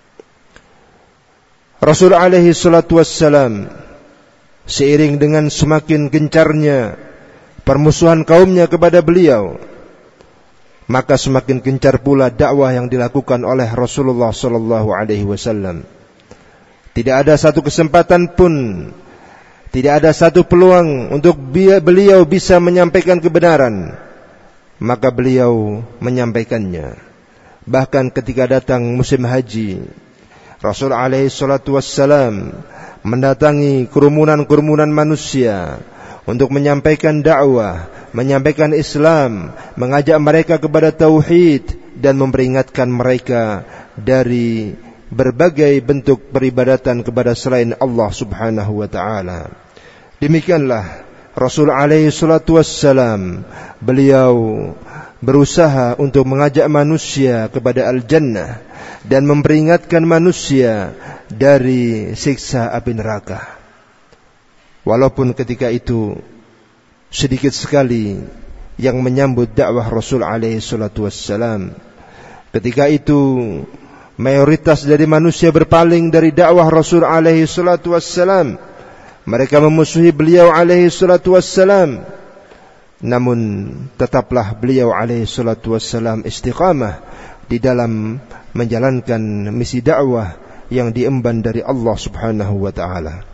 Rasul alaihi salatu wassalam seiring dengan semakin gencarnya permusuhan kaumnya kepada beliau, maka semakin gencar pula dakwah yang dilakukan oleh Rasulullah sallallahu alaihi wasallam. Tidak ada satu kesempatan pun, tidak ada satu peluang untuk beliau bisa menyampaikan kebenaran, maka beliau menyampaikannya. Bahkan ketika datang musim haji, Rasul alaihi salatu wassalam mendatangi kerumunan-kerumunan manusia untuk menyampaikan dakwah, menyampaikan Islam, mengajak mereka kepada tauhid dan memperingatkan mereka dari berbagai bentuk peribadatan kepada selain Allah Subhanahu wa ta'ala. Demikianlah Rasul alaihi salatu wassalam, beliau berusaha untuk mengajak manusia kepada al-jannah dan memperingatkan manusia dari siksa api neraka. Walaupun ketika itu sedikit sekali yang menyambut dakwah Rasul alaihi salatu wassalam, ketika itu mayoritas dari manusia berpaling dari dakwah Rasul alaihi salatu wassalam. Mereka memusuhi beliau alaihi salatu wassalam. Namun tetaplah beliau alaihi salatu wassalam istiqamah di dalam menjalankan misi dakwah yang diemban dari Allah Subhanahu wa ta'ala.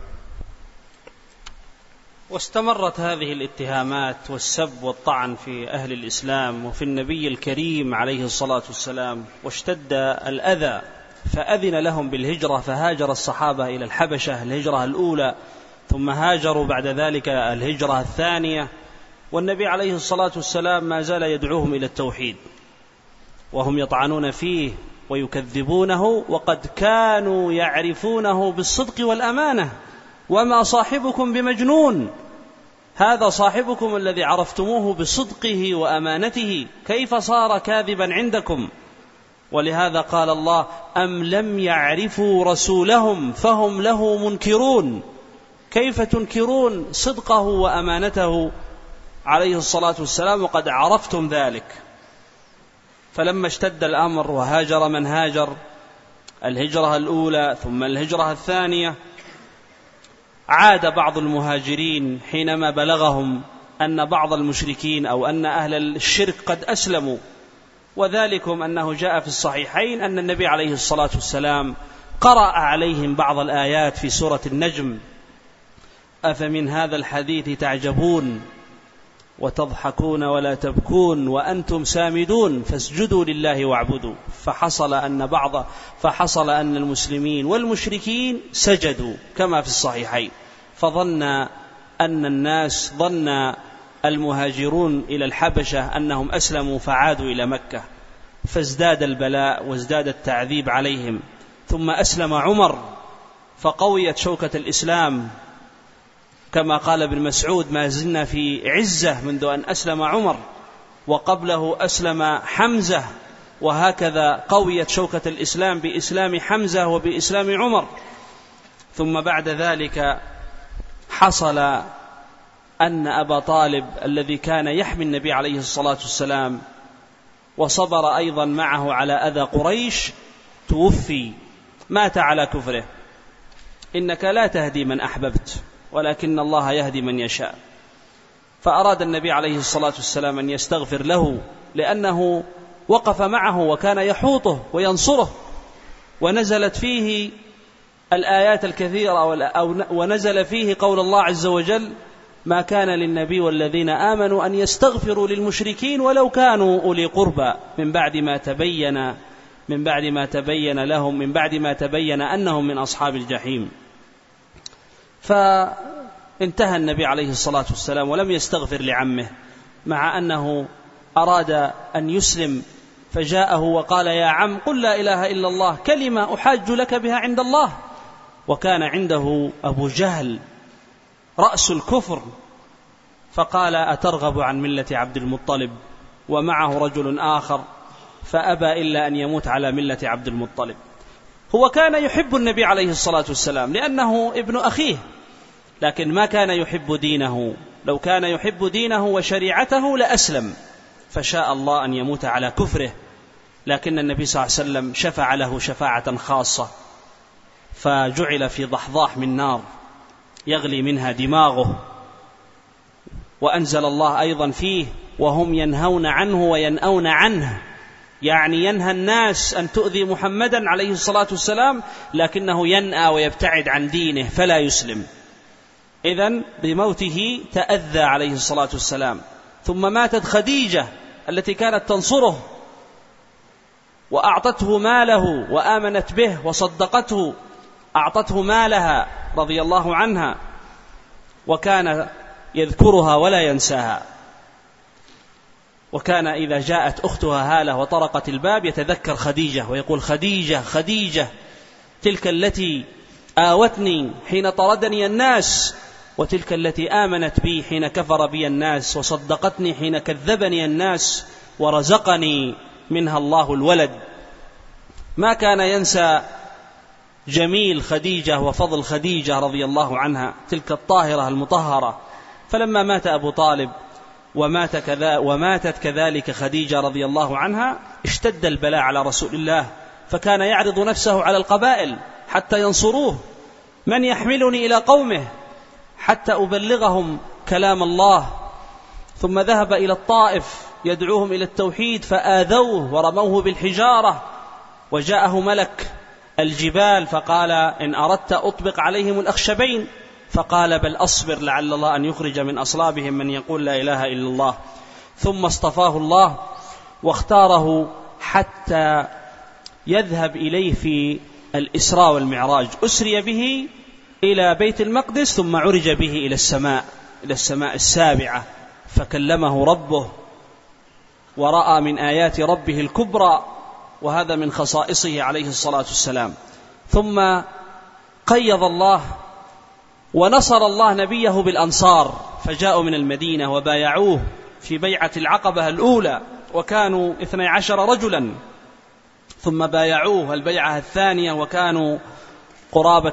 واستمرت هذه الاتهامات والسب والطعن في أهل الإسلام وفي النبي الكريم عليه الصلاة والسلام، واشتد الأذى فأذن لهم بالهجرة، فهاجر الصحابة إلى الحبشة الهجرة الأولى، ثم هاجروا بعد ذلك الهجرة الثانية، والنبي عليه الصلاة والسلام ما زال يدعوهم إلى التوحيد وهم يطعنون فيه ويكذبونه، وقد كانوا يعرفونه بالصدق والأمانة. وما صاحبكم بمجنون، هذا صاحبكم الذي عرفتموه بصدقه وأمانته، كيف صار كاذبا عندكم؟ ولهذا قال الله: أم لم يعرفوا رسولهم فهم له منكرون. كيف تنكرون صدقه وأمانته عليه الصلاة والسلام وقد عرفتم ذلك؟ فلما اشتد الأمر وهاجر من هاجر الهجرة الأولى ثم الهجرة الثانية، عاد بعض المهاجرين حينما بلغهم أن بعض المشركين أو أن أهل الشرك قد أسلموا، وذلكم أنه جاء في الصحيحين أن النبي عليه الصلاة والسلام قرأ عليهم بعض الآيات في سورة النجم: أفمن هذا الحديث تعجبون وتضحكون ولا تبكون وأنتم سامدون فاسجدوا لله واعبدوا. فحصل أن المسلمين والمشركين سجدوا كما في الصحيحين، فظن أن الناس ظن المهاجرون إلى الحبشة أنهم أسلموا فعادوا إلى مكة، فازداد البلاء وازداد التعذيب عليهم. ثم أسلم عمر فقويت شوكة الإسلام، كما قال ابن مسعود: ما زلنا في عزة منذ أن أسلم عمر، وقبله أسلم حمزة، وهكذا قويت شوكة الإسلام بإسلام حمزة وبإسلام عمر. ثم بعد ذلك حصل أن أبا طالب الذي كان يحمي النبي عليه الصلاة والسلام وصبر أيضا معه على أذى قريش توفي، مات على كفره. إنك لا تهدي من أحببت ولكن الله يهدي من يشاء. فأراد النبي عليه الصلاة والسلام أن يستغفر له، لأنه وقف معه وكان يحوطه وينصره، ونزلت فيه الآيات الكثيرة، ونزل فيه قول الله عز وجل: ما كان للنبي والذين آمنوا أن يستغفروا للمشركين ولو كانوا أولي قربى من بعد ما تبين أنهم من أصحاب الجحيم. فانتهى النبي عليه الصلاة والسلام ولم يستغفر لعمه، مع أنه أراد أن يسلم، فجاءه وقال: يا عم قل لا إله إلا الله كلمة أحاج لك بها عند الله. وكان عنده أبو جهل رأس الكفر، فقال: أترغب عن ملة عبد المطلب؟ ومعه رجل آخر، فأبى إلا أن يموت على ملة عبد المطلب. هو كان يحب النبي عليه الصلاة والسلام لأنه ابن أخيه، لكن ما كان يحب دينه. لو كان يحب دينه وشريعته لأسلم، فشاء الله أن يموت على كفره، لكن النبي صلى الله عليه وسلم شفع له شفاعة خاصة، فجعل في ضحضاح من نار يغلي منها دماغه. وأنزل الله أيضا فيه: وهم ينهون عنه وينأون عنه، يعني ينهى الناس أن تؤذي محمدا عليه الصلاة والسلام، لكنه ينأى ويبتعد عن دينه فلا يسلم. إذن بموته تأذى عليه الصلاة والسلام. ثم ماتت خديجة التي كانت تنصره وأعطته ماله وآمنت به وصدقته، أعطته مالها رضي الله عنها، وكان يذكرها ولا ينساها. وكان إذا جاءت أختها هالة وطرقت الباب يتذكر خديجة ويقول: خديجة خديجة. تلك التي آوتني حين طردني الناس، وتلك التي آمنت بي حين كفر بي الناس، وصدقتني حين كذبني الناس، ورزقني منها الله الولد. ما كان ينسى جميل خديجة وفضل خديجة رضي الله عنها، تلك الطاهرة المطهرة. فلما مات أبو طالب وماتت كذلك خديجة رضي الله عنها، اشتد البلاء على رسول الله، فكان يعرض نفسه على القبائل حتى ينصروه. من يحملني إلى قومه حتى أبلغهم كلام الله؟ ثم ذهب إلى الطائف يدعوهم إلى التوحيد، فآذوه ورموه بالحجارة، وجاءه ملك الجبال فقال: إن أردت أطبق عليهم الأخشبين، فقال: بل أصبر لعل الله أن يخرج من أصلابهم من يقول لا إله إلا الله. ثم اصطفاه الله واختاره حتى يذهب إليه في الإسراء والمعراج. أسري به إلى بيت المقدس، ثم عرج به إلى السماء السابعة، فكلمه ربه ورأى من آيات ربه الكبرى، وهذا من خصائصه عليه الصلاة والسلام. ثم قيض الله ونصر الله نبيه بالأنصار، فجاءوا من المدينة وبايعوه في بيعة العقبة الأولى، وكانوا 12 رجلا، ثم بايعوه البيعة الثانية وكانوا قرابة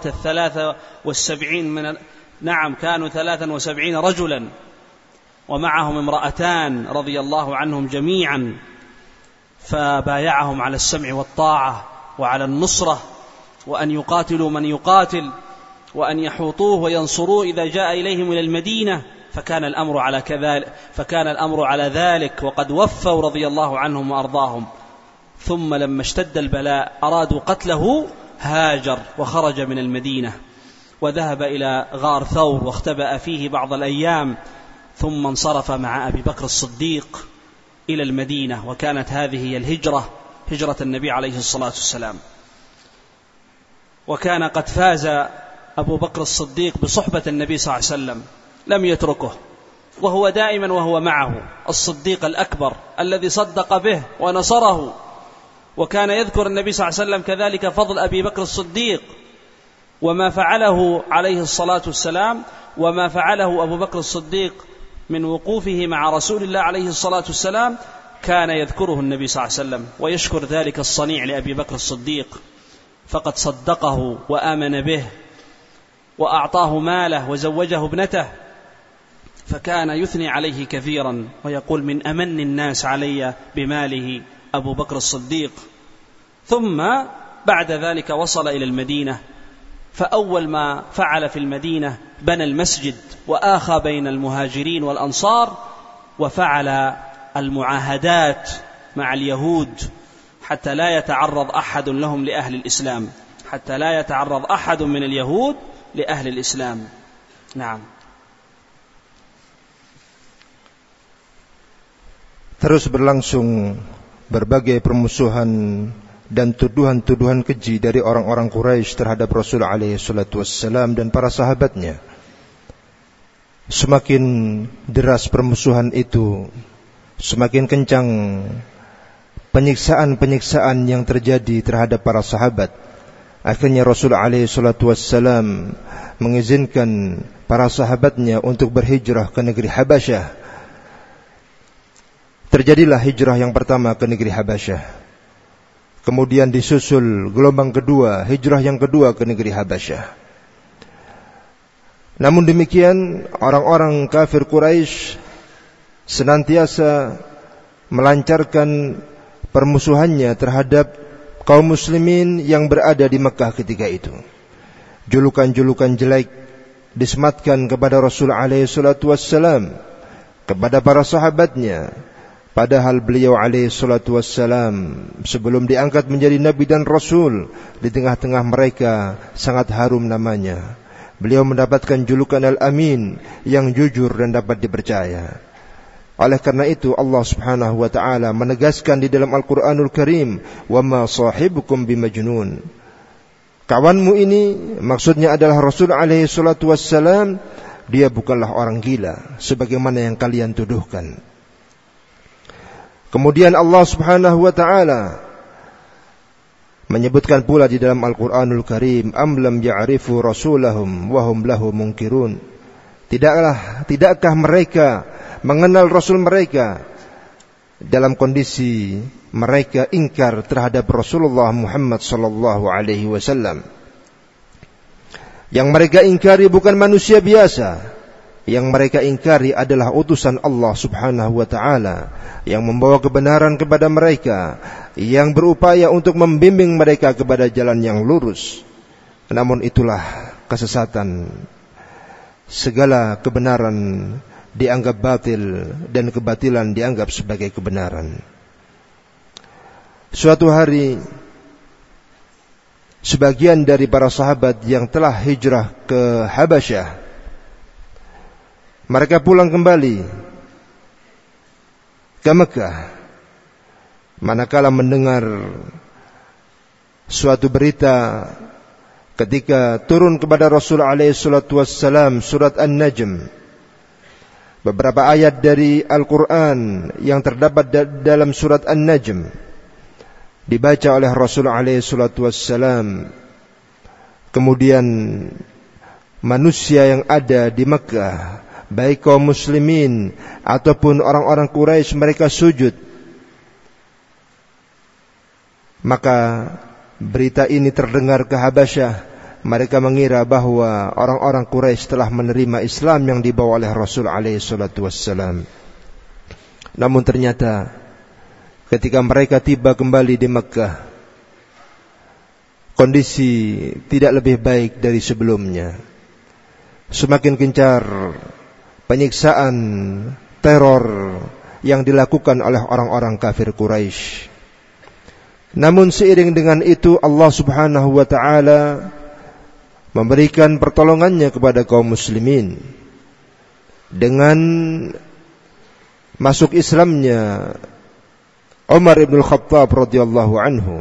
73 كانوا 73 رجلا، ومعهم امرأتان رضي الله عنهم جميعا، فبايعهم على السمع والطاعة وعلى النصرة، وأن يقاتلوا من يقاتل، وأن يحوطوه وينصروه إذا جاء إليهم إلى المدينة. فكان الأمر على ذلك، وقد وفوا رضي الله عنهم وأرضاهم. ثم لما اشتد البلاء أرادوا قتله، هاجر وخرج من المدينة وذهب إلى غار ثور واختبأ فيه بعض الأيام، ثم انصرف مع أبي بكر الصديق إلى المدينة. وكانت هذه هي هجرة النبي عليه الصلاة والسلام. وكان قد فاز أبو بكر الصديق بصحبة النبي صلى الله عليه وسلم، لم يتركه، وهو دائما وهو معه، الصديق الأكبر الذي صدق به ونصره. وكان يذكر النبي صلى الله عليه وسلم كذلك فضل أبي بكر الصديق وما فعله عليه الصلاة والسلام، وما فعله أبو بكر الصديق من وقوفه مع رسول الله عليه الصلاة والسلام، كان يذكره النبي صلى الله عليه وسلم ويشكر ذلك الصنيع لأبي بكر الصديق، فقد صدقه وآمن به وأعطاه ماله وزوجه ابنته، فكان يثني عليه كثيرا ويقول: من أمن الناس علي بماله أبو بكر الصديق. ثم بعد ذلك وصل إلى المدينة، فأول ما فعل في المدينة بنى المسجد وآخى بين المهاجرين والأنصار، وفعل المعاهدات مع اليهود حتى لا يتعرض أحد لهم لأهل الإسلام، حتى لا يتعرض أحد من اليهود لأهل الإسلام. نعم. Terus berlangsung berbagai permusuhan dan tuduhan-tuduhan keji dari orang-orang Quraisy terhadap Rasul alaihi salatu wassalam dan para sahabatnya. Semakin deras permusuhan itu, semakin kencang penyiksaan-penyiksaan yang terjadi terhadap para sahabat. Akhirnya Rasul alaihi salatu wassalam mengizinkan para sahabatnya untuk berhijrah ke negeri Habasyah. Terjadilah hijrah yang pertama ke negeri Habasyah. Kemudian disusul gelombang kedua, hijrah yang kedua ke negeri Habasyah. Namun demikian, orang-orang kafir Quraisy senantiasa melancarkan permusuhannya terhadap kaum muslimin yang berada di Mekah ketika itu. Julukan-julukan jelek disematkan kepada Rasul alaihi salatu wassalam, kepada para sahabatnya, padahal beliau alaihi salatu wassalam sebelum diangkat menjadi nabi dan rasul, di tengah-tengah mereka sangat harum namanya. Beliau mendapatkan julukan Al-Amin, yang jujur dan dapat dipercaya. Oleh karena itu Allah Subhanahu wa taala menegaskan di dalam Al-Qur'anul Karim, "Wa ma sahibukum bimajnun." Kawanmu ini maksudnya adalah Rasul alaihi salatu wassalam, dia bukanlah orang gila sebagaimana yang kalian tuduhkan. Kemudian Allah Subhanahu wa taala menyebutkan pula di dalam Al-Qur'anul Karim, am lam ya'rifu rasulahum wa hum lahu munkirun. Tidakkah mereka mengenal rasul mereka dalam kondisi mereka ingkar terhadap Rasulullah Muhammad sallallahu alaihi wasallam. Yang mereka ingkari bukan manusia biasa. Yang mereka ingkari adalah utusan Allah subhanahu wa ta'ala yang membawa kebenaran kepada mereka, yang berupaya untuk membimbing mereka kepada jalan yang lurus. Namun itulah kesesatan. Segala kebenaran dianggap batil dan kebatilan dianggap sebagai kebenaran. Suatu hari, sebagian dari para sahabat yang telah hijrah ke Habasyah, mereka pulang kembali ke Mekah, manakala mendengar suatu berita ketika turun kepada Rasul alaihi salatu wassalam surat An-Najm, beberapa ayat dari Al-Quran yang terdapat dalam surat An-Najm dibaca oleh Rasul alaihi salatu wassalam. Kemudian manusia yang ada di Mekah, baik kaum muslimin ataupun orang-orang Quraisy, mereka sujud. Maka berita ini terdengar ke Habasyah. Mereka mengira bahwa orang-orang Quraisy telah menerima Islam yang dibawa oleh Rasul alaihi salatu wassalam. Namun ternyata ketika mereka tiba kembali di Mekah, kondisi tidak lebih baik dari sebelumnya. Semakin gencar penyiksaan, teror yang dilakukan oleh orang-orang kafir Quraisy. Namun seiring dengan itu Allah subhanahu wa ta'ala memberikan pertolongannya kepada kaum muslimin dengan masuk Islamnya Umar ibn Khattab radhiyallahu anhu,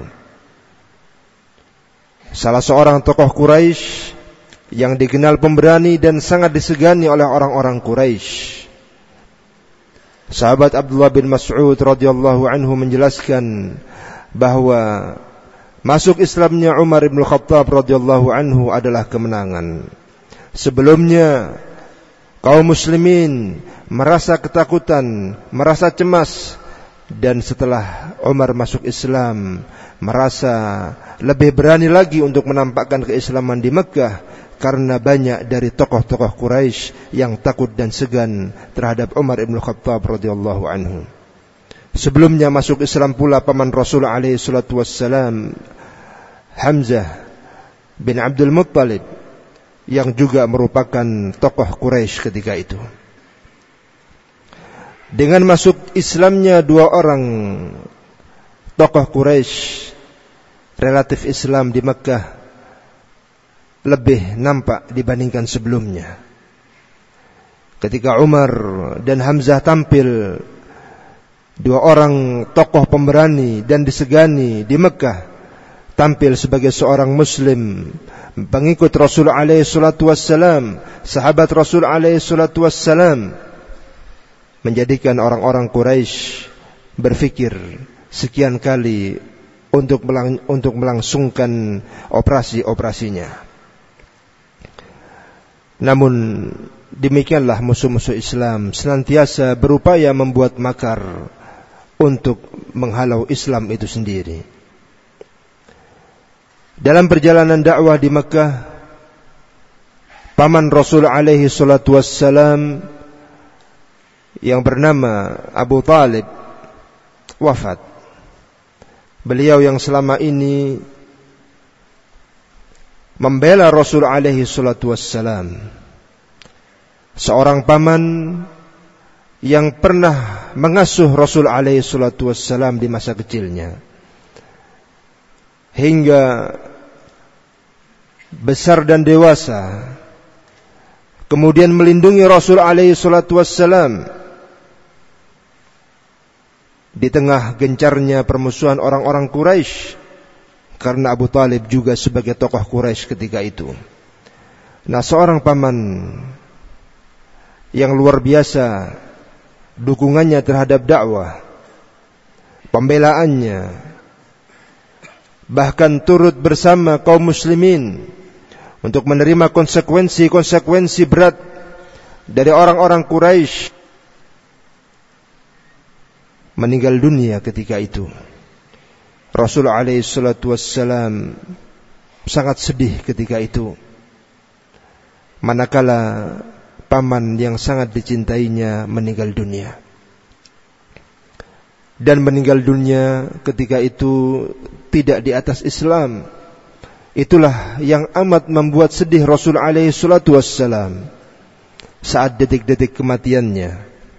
salah seorang tokoh Quraisy yang dikenal pemberani dan sangat disegani oleh orang-orang Quraisy. Sahabat Abdullah bin Mas'ud radhiyallahu anhu menjelaskan bahwa masuk Islamnya Umar bin Khattab radhiyallahu anhu adalah kemenangan. Sebelumnya kaum muslimin merasa ketakutan, merasa cemas, dan setelah Umar masuk Islam merasa lebih berani lagi untuk menampakkan keislaman di Mekah, karena banyak dari tokoh-tokoh Quraisy yang takut dan segan terhadap Umar ibn Khattab radhiyallahu anhu. Sebelumnya masuk Islam pula paman Rasul alaihi salatu wassalam, Hamzah bin Abdul Muttalib, yang juga merupakan tokoh Quraisy ketika itu. Dengan masuk Islamnya dua orang tokoh Quraisy, relatif Islam di Mekah lebih nampak dibandingkan sebelumnya. Ketika Umar dan Hamzah tampil, dua orang tokoh pemberani dan disegani di Mekah, tampil sebagai seorang muslim, pengikut Rasul alaihi salatu wassalam, sahabat Rasul alaihi salatu wassalam, menjadikan orang-orang Quraisy berfikir sekian kali untuk melangsungkan operasi-operasinya. Namun demikianlah musuh-musuh Islam senantiasa berupaya membuat makar untuk menghalau Islam itu sendiri. Dalam perjalanan dakwah di Mekah, paman Rasul alaihi salatu wassalam yang bernama Abu Talib wafat. Beliau yang selama ini membela Rasul alaihi salatu wassalam, seorang paman yang pernah mengasuh Rasul alaihi salatu wassalam di masa kecilnya, hingga besar dan dewasa, kemudian melindungi Rasul alaihi salatu wassalam di tengah gencarnya permusuhan orang-orang Quraisy, karena Abu Talib juga sebagai tokoh Quraisy ketika itu. Nah, seorang paman yang luar biasa dukungannya terhadap dakwah, pembelaannya, bahkan turut bersama kaum muslimin untuk menerima konsekuensi berat dari orang-orang Quraisy, meninggal dunia ketika itu. Rasul alaihi salatu wassalam sangat sedih ketika itu, manakala paman yang sangat dicintainya meninggal dunia. Dan meninggal dunia ketika itu tidak di atas Islam. Itulah yang amat membuat sedih Rasul alaihi salatu wassalam saat detik-detik kematiannya.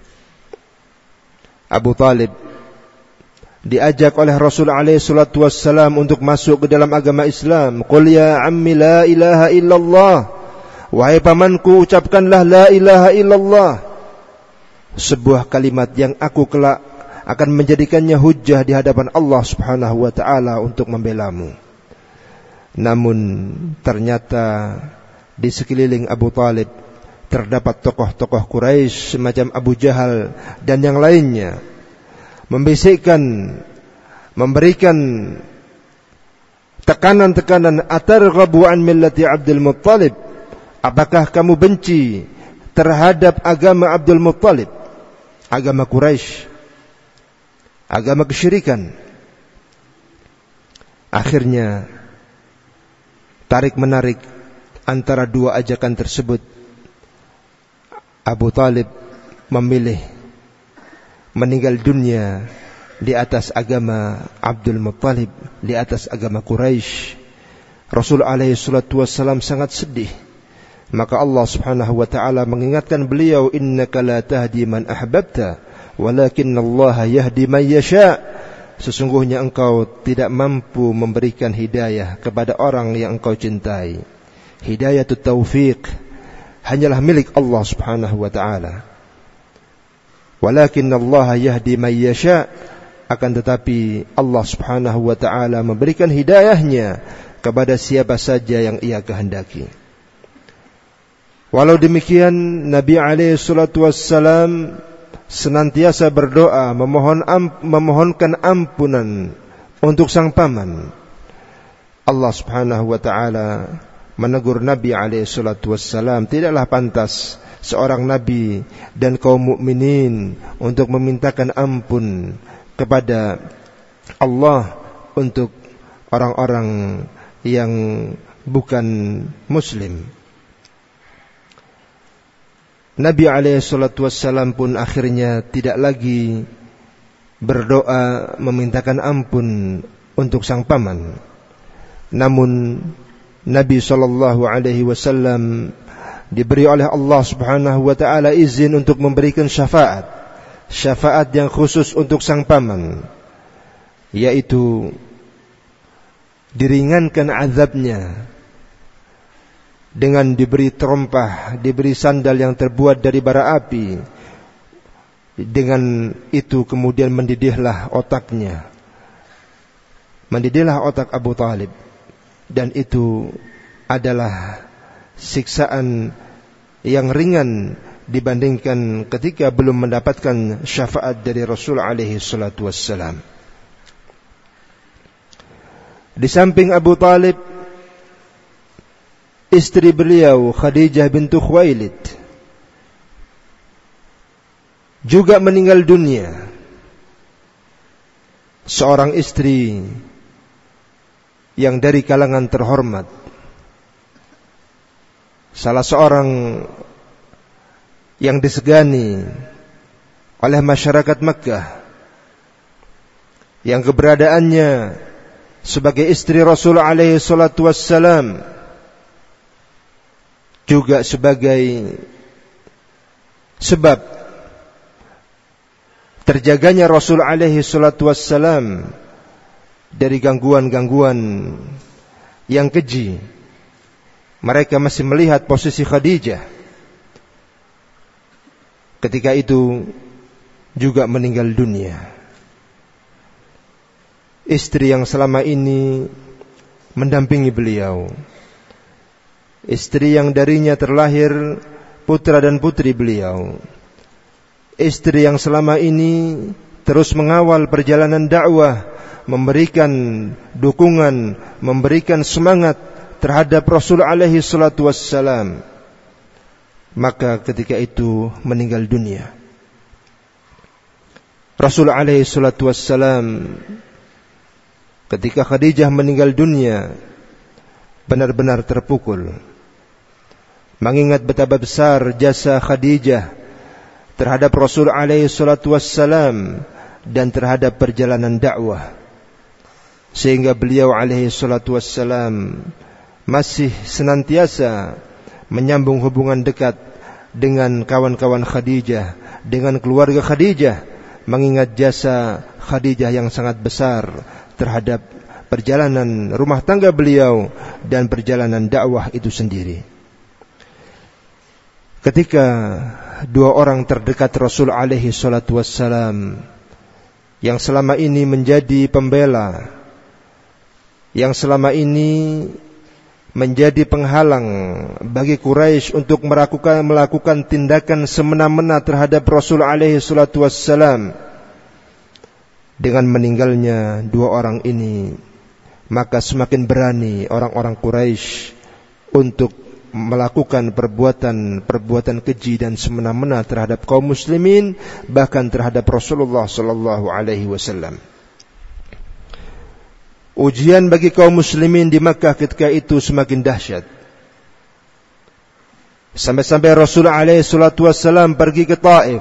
Abu Talib diajak oleh Rasul alaihi salatu wassalam untuk masuk ke dalam agama Islam. Qul ya ammi la ilaha illallah. Wahai pamanku, ucapkanlah la ilaha illallah. Sebuah kalimat yang aku kelak akan menjadikannya hujjah di hadapan Allah Subhanahu wa taala untuk membelamu. Namun ternyata di sekeliling Abu Talib terdapat tokoh-tokoh Quraisy semacam Abu Jahal dan yang lainnya, membisikkan, memberikan tekanan-tekanan, atarghabu an millati Abdul Muttalib, apakah kamu benci terhadap agama Abdul Muttalib, agama Quraisy, agama kesyirikan? Akhirnya tarik-menarik antara dua ajakan tersebut, Abu Talib memilih meninggal dunia di atas agama Abdul Muttalib, di atas agama Quraisy. Rasul alaihi salatu wassalam sangat sedih. Maka Allah Subhanahu wa taala mengingatkan beliau, innaka la tahdi man ahbabta walakinnallaha yahdi man yasha. Sesungguhnya engkau tidak mampu memberikan hidayah kepada orang yang engkau cintai. Hidayatut taufiq hanyalah milik Allah Subhanahu wa taala. Walakinnallaha yahdi man yasha, akan tetapi Allah Subhanahu wa taala memberikan hidayahnya kepada siapa saja yang Ia kehendaki. Walau demikian, Nabi alaihi salatu wassalam senantiasa berdoa memohonkan ampunan untuk sang paman. Allah Subhanahu wa taala menegur Nabi alaihi salatu wassalam, tidaklah pantas seorang nabi dan kaum mukminin untuk memintakan ampun kepada Allah untuk orang-orang yang bukan muslim. Nabi alaihi salatu wassalam pun akhirnya tidak lagi berdoa memintakan ampun untuk sang paman. Namun Nabi sallallahu alaihi wasallam diberi oleh Allah Subhanahu wa taala izin untuk memberikan syafaat yang khusus untuk sang paman, yaitu diringankan azabnya dengan diberi terompah, diberi sandal yang terbuat dari bara api. Dengan itu kemudian mendidihlah otaknya, mendidihlah otak Abu Talib. Dan itu adalah siksaan yang ringan dibandingkan ketika belum mendapatkan syafaat dari Rasul alaihi salatu wassalam. Di samping Abu Talib, istri beliau Khadijah bintu Khuwailid juga meninggal dunia. Seorang istri yang dari kalangan terhormat, salah seorang yang disegani oleh masyarakat Makkah, yang keberadaannya sebagai istri Rasul alaihi salatu wassalam juga sebagai sebab terjaganya Rasul alaihi salatu wassalam dari gangguan-gangguan yang keji. Mereka masih melihat posisi Khadijah ketika itu juga meninggal dunia. Istri yang selama ini mendampingi beliau, istri yang darinya terlahir putra dan putri beliau, istri yang selama ini terus mengawal perjalanan dakwah memberikan dukungan, memberikan semangat terhadap Rasul alaihi salatu wassalam, maka ketika itu meninggal dunia. Rasul alaihi salatu wassalam ketika Khadijah meninggal dunia benar-benar terpukul, mengingat betapa besar jasa Khadijah terhadap Rasul alaihi salatu wassalam dan terhadap perjalanan dakwah, sehingga beliau alaihi salatu wassalam masih senantiasa menyambung hubungan dekat dengan kawan-kawan Khadijah, dengan keluarga Khadijah, mengingat jasa Khadijah yang sangat besar terhadap perjalanan rumah tangga beliau dan perjalanan dakwah itu sendiri. Ketika dua orang terdekat Rasul alaihi salatu wassalam yang selama ini menjadi pembela, yang selama ini menjadi penghalang bagi Quraisy untuk melakukan tindakan semena-mena terhadap Rasul alaihi salatu wassalam, dengan meninggalnya dua orang ini, maka semakin berani orang-orang Quraisy untuk melakukan perbuatan keji dan semena-mena terhadap kaum muslimin, bahkan terhadap Rasulullah sallallahu alaihi wasallam. Ujian bagi kaum muslimin di Makkah ketika itu semakin dahsyat. Sampai-sampai Rasul alaihi salatu wassalam pergi ke Taif,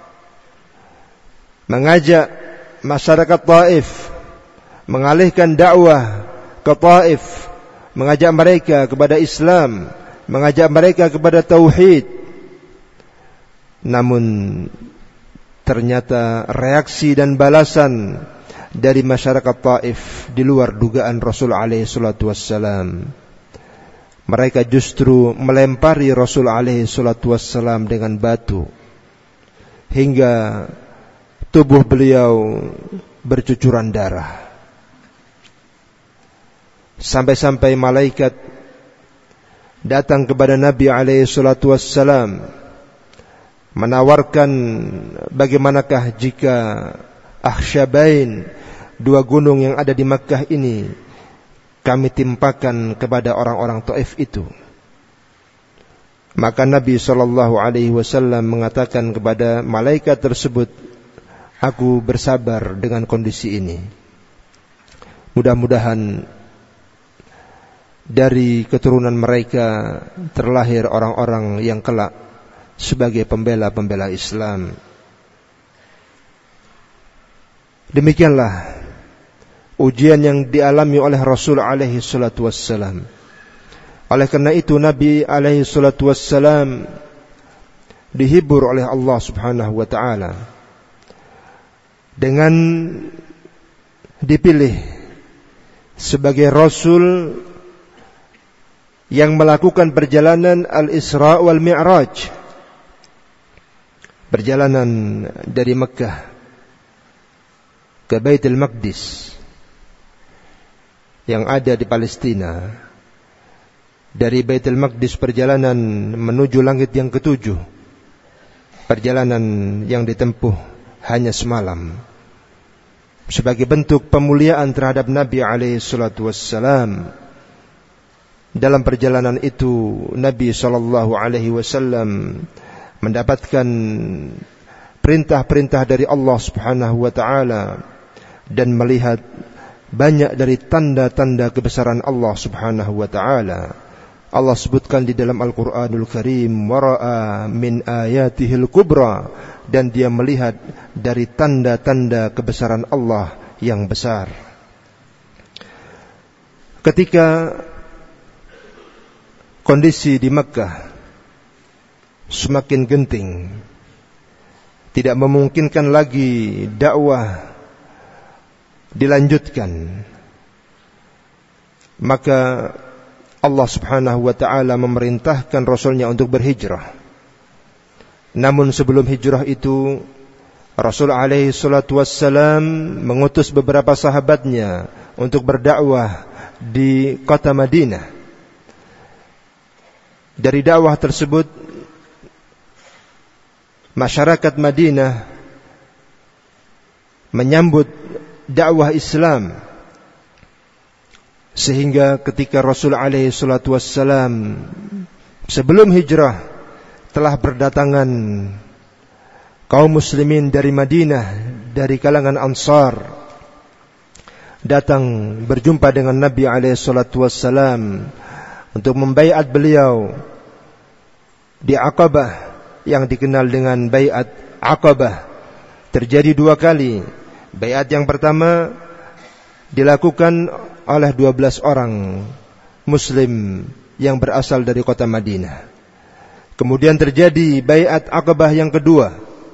mengajak masyarakat Taif, mengalihkan dakwah ke Taif, mengajak mereka kepada Islam, mengajak mereka kepada tauhid. Namun ternyata reaksi dan balasan dari masyarakat Taif di luar dugaan Rasul alaihi salatu wassalam. Mereka justru melempari Rasul alaihi salatu wassalam dengan batu hingga tubuh beliau bercucuran darah. Sampai-sampai malaikat datang kepada Nabi alaihi salatu wassalam menawarkan bagaimanakah jika Akhsyabain, dua gunung yang ada di Makkah ini, kami timpakan kepada orang-orang Taif itu. Maka Nabi SAW mengatakan kepada malaikat tersebut, aku bersabar dengan kondisi ini. Mudah-mudahan dari keturunan mereka terlahir orang-orang yang kelak sebagai pembela-pembela Islam. Demikianlah ujian yang dialami oleh Rasul alaihi salatu wassalam. Oleh karena itu Nabi alaihi salatu wassalam dihibur oleh Allah subhanahu wa ta'ala dengan dipilih sebagai Rasul yang melakukan perjalanan Al-Isra wal Mi'raj, perjalanan dari Mekah ke Baitul Maqdis yang ada di Palestina. Dari Baitul Maqdis perjalanan menuju langit yang ketujuh, perjalanan yang ditempuh hanya semalam, sebagai bentuk pemuliaan terhadap Nabi alaihi salatu wassalam. Dalam perjalanan itu Nabi sallallahu alaihi wasallam mendapatkan perintah-perintah dari Allah subhanahu wa ta'ala dan melihat banyak dari tanda-tanda kebesaran Allah subhanahu wa ta'ala. Allah sebutkan di dalam Al-Quranul Karim, wara'a min ayatihil kubra, dan dia melihat dari tanda-tanda kebesaran Allah yang besar. Ketika kondisi di Makkah semakin genting, tidak memungkinkan lagi dakwah dilanjutkan, maka Allah subhanahu wa ta'ala memerintahkan Rasulnya untuk berhijrah. Namun sebelum hijrah itu, Rasul alaihi salatu wassalam mengutus beberapa sahabatnya untuk berdakwah di kota Madinah. Dari dakwah tersebut, masyarakat Madinah menyambut dakwah Islam, sehingga ketika Rasul alaihi salatu wassalam sebelum hijrah telah berdatangan kaum muslimin dari Madinah, dari kalangan Ansar, datang berjumpa dengan Nabi alaihi salatu wassalam untuk membaiat beliau di Aqabah yang dikenal dengan baiat Aqabah. Terjadi 2 kali. Baiat yang pertama dilakukan oleh 12 orang muslim yang berasal dari kota Madinah. Kemudian terjadi baiat Aqabah yang kedua,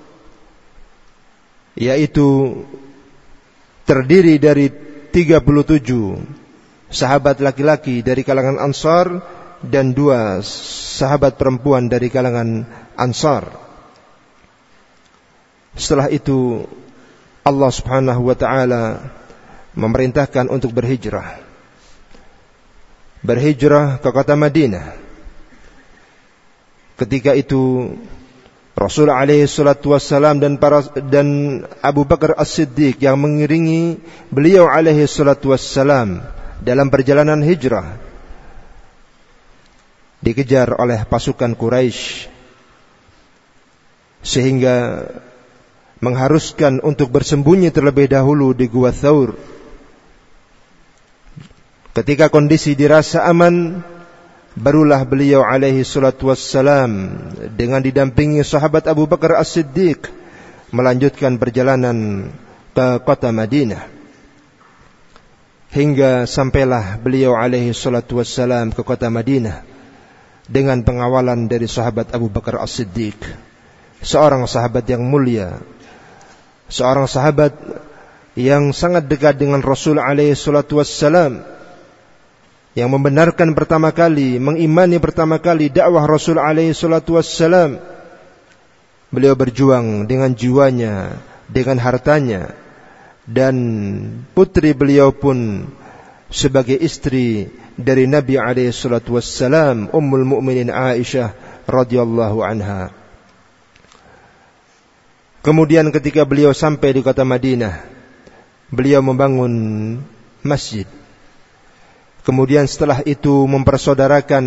yaitu terdiri dari 37 sahabat laki-laki dari kalangan Ansar dan 2 sahabat perempuan dari kalangan Ansar. Setelah itu Allah Subhanahu wa taala memerintahkan untuk berhijrah ke kota Madinah. Ketika itu Rasul alaihi salatu wassalam dan Abu Bakar As-Siddiq yang mengiringi beliau alaihi salatu wassalam dalam perjalanan hijrah dikejar oleh pasukan Quraisy, sehingga mengharuskan untuk bersembunyi terlebih dahulu di Gua Thaur. Ketika kondisi dirasa aman, barulah beliau alaihi salatu wassalam dengan didampingi sahabat Abu Bakar As-Siddiq melanjutkan perjalanan ke kota Madinah, hingga sampailah beliau alaihi salatu wassalam ke kota Madinah dengan pengawalan dari sahabat Abu Bakar As-Siddiq, seorang sahabat yang mulia, seorang sahabat yang sangat dekat dengan Rasul alaihi salatu wassalam, yang membenarkan pertama kali, mengimani pertama kali dakwah Rasul alaihi salatu wassalam. Beliau berjuang dengan jiwanya, dengan hartanya, dan putri beliau pun sebagai istri dari Nabi alaihi salatu wassalam, Ummul Mukminin Aisyah radhiyallahu anha. Kemudian ketika beliau sampai di kota Madinah, beliau membangun masjid. Kemudian setelah itu mempersaudarakan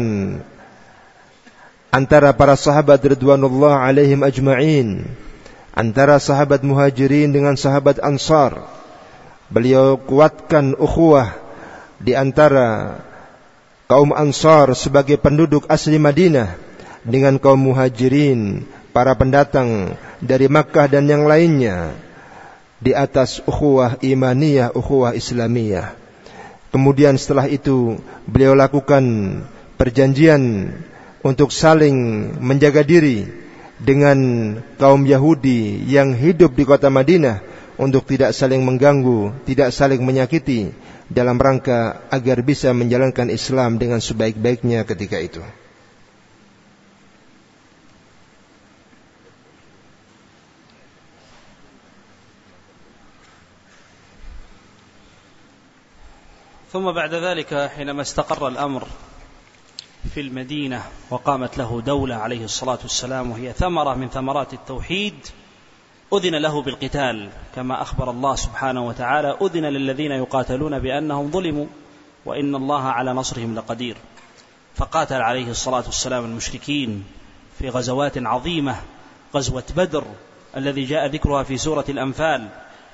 antara para sahabat ridwanullah alaihim ajma'in, antara sahabat muhajirin dengan sahabat ansar. Beliau kuatkan ukhuwah di antara kaum ansar sebagai penduduk asli Madinah dengan kaum muhajirin, para pendatang dari Makkah dan yang lainnya, di atas ukhuwah imaniyah, ukhuwah islamiyah. Kemudian setelah itu beliau lakukan perjanjian untuk saling menjaga diri dengan kaum Yahudi yang hidup di kota Madinah, untuk tidak saling mengganggu, tidak saling menyakiti, dalam rangka agar bisa menjalankan Islam dengan sebaik-baiknya ketika itu. ثم بعد ذلك حينما استقر الأمر في المدينة وقامت له دولة عليه الصلاة والسلام وهي ثمرة من ثمرات التوحيد، أذن له بالقتال كما أخبر الله سبحانه وتعالى: أذن للذين يقاتلون بأنهم ظلموا وإن الله على نصرهم لقدير. فقاتل عليه الصلاة والسلام المشركين في غزوات عظيمة، غزوة بدر الذي جاء ذكرها في سورة الأنفال: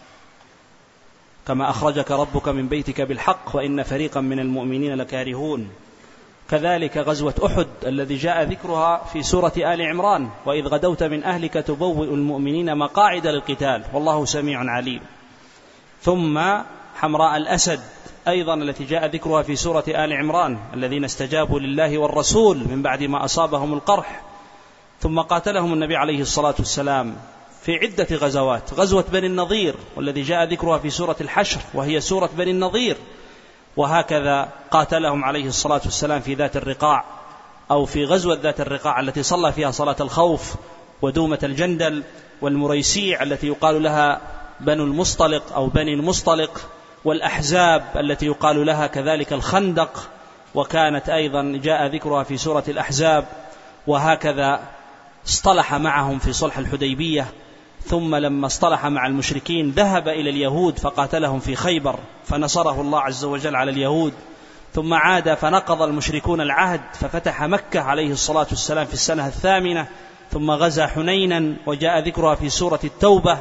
كما أخرجك ربك من بيتك بالحق وإن فريقا من المؤمنين لكارهون. كذلك غزوة أحد الذي جاء ذكرها في سورة آل عمران: وإذ غدوت من أهلك تبوئ المؤمنين مقاعد للقتال والله سميع عليم. ثم حمراء الأسد أيضا التي جاء ذكرها في سورة آل عمران: الذين استجابوا لله والرسول من بعد ما أصابهم القرح. ثم قاتلهم النبي عليه الصلاة والسلام في عدة غزوات: غزوة بني النضير والذي جاء ذكرها في سورة الحشر وهي سورة بني النضير. وهكذا قاتلهم عليه الصلاة والسلام في ذات الرقاع، أو في غزوة ذات الرقاع التي صلى فيها صلاة الخوف، ودومة الجندل، والمريسيع التي يقال لها بنو المصطلق أو بني المصطلق، والأحزاب التي يقال لها كذلك الخندق، وكانت أيضا جاء ذكرها في سورة الأحزاب. وهكذا اصطلح معهم في صلح الحديبية. ثم لما اصطلح مع المشركين ذهب إلى اليهود فقاتلهم في خيبر فنصره الله عز وجل على اليهود، ثم عاد فنقض المشركون العهد ففتح مكة عليه الصلاة والسلام في السنة 8، ثم غزا حنينا وجاء ذكرها في سورة التوبة،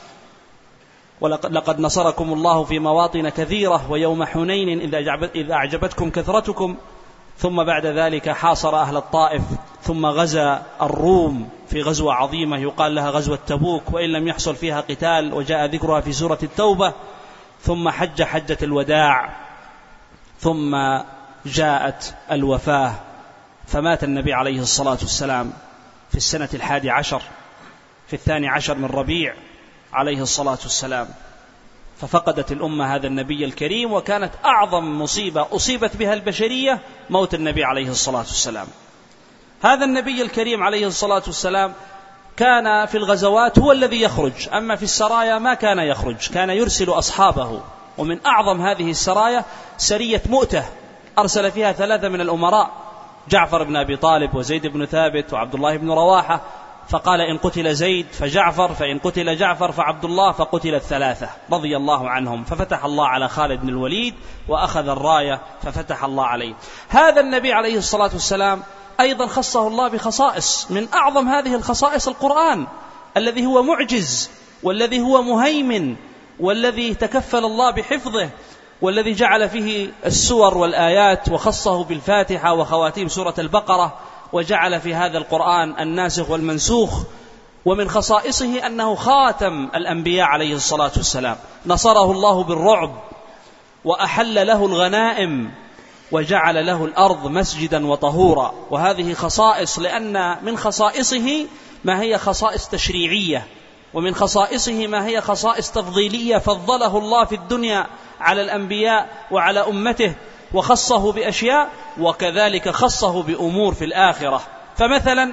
ولقد نصركم الله في مواطن كثيرة ويوم حنين إذا أعجبتكم كثرتكم، ثم بعد ذلك حاصر أهل الطائف، ثم غزا الروم في غزوة عظيمة يقال لها غزوة تبوك وإن لم يحصل فيها قتال وجاء ذكرها في سورة التوبة، ثم حج حجة الوداع، ثم جاءت الوفاة فمات النبي عليه الصلاة والسلام في السنة 11 في 12 من ربيع عليه الصلاة والسلام، ففقدت الأمة هذا النبي الكريم، وكانت أعظم مصيبة أصيبت بها البشرية موت النبي عليه الصلاة والسلام. هذا النبي الكريم عليه الصلاة والسلام كان في الغزوات هو الذي يخرج، أما في السرايا ما كان يخرج، كان يرسل أصحابه، ومن أعظم هذه السرايا سرية مؤتة أرسل فيها 3 من الأمراء، جعفر بن أبي طالب وزيد بن ثابت وعبد الله بن رواحة، فقال إن قتل زيد فجعفر، فإن قتل جعفر فعبد الله، فقتل 3 رضي الله عنهم، ففتح الله على خالد بن الوليد وأخذ الراية ففتح الله عليه. هذا النبي عليه الصلاة والسلام أيضا خصه الله بخصائص، من أعظم هذه الخصائص القرآن الذي هو معجز، والذي هو مهيمن، والذي تكفل الله بحفظه، والذي جعل فيه السور والآيات، وخصه بالفاتحة وخواتيم سورة البقرة، وجعل في هذا القرآن الناسخ والمنسوخ. ومن خصائصه أنه خاتم الأنبياء عليه الصلاة والسلام، نصره الله بالرعب، وأحل له الغنائم، وجعل له الأرض مسجدا وطهورا. وهذه خصائص، لأن من خصائصه ما هي خصائص تشريعية، ومن خصائصه ما هي خصائص تفضيلية فضله الله في الدنيا على الأنبياء وعلى أمته، وخصه بأشياء، وكذلك خصه بأمور في الآخرة. فمثلا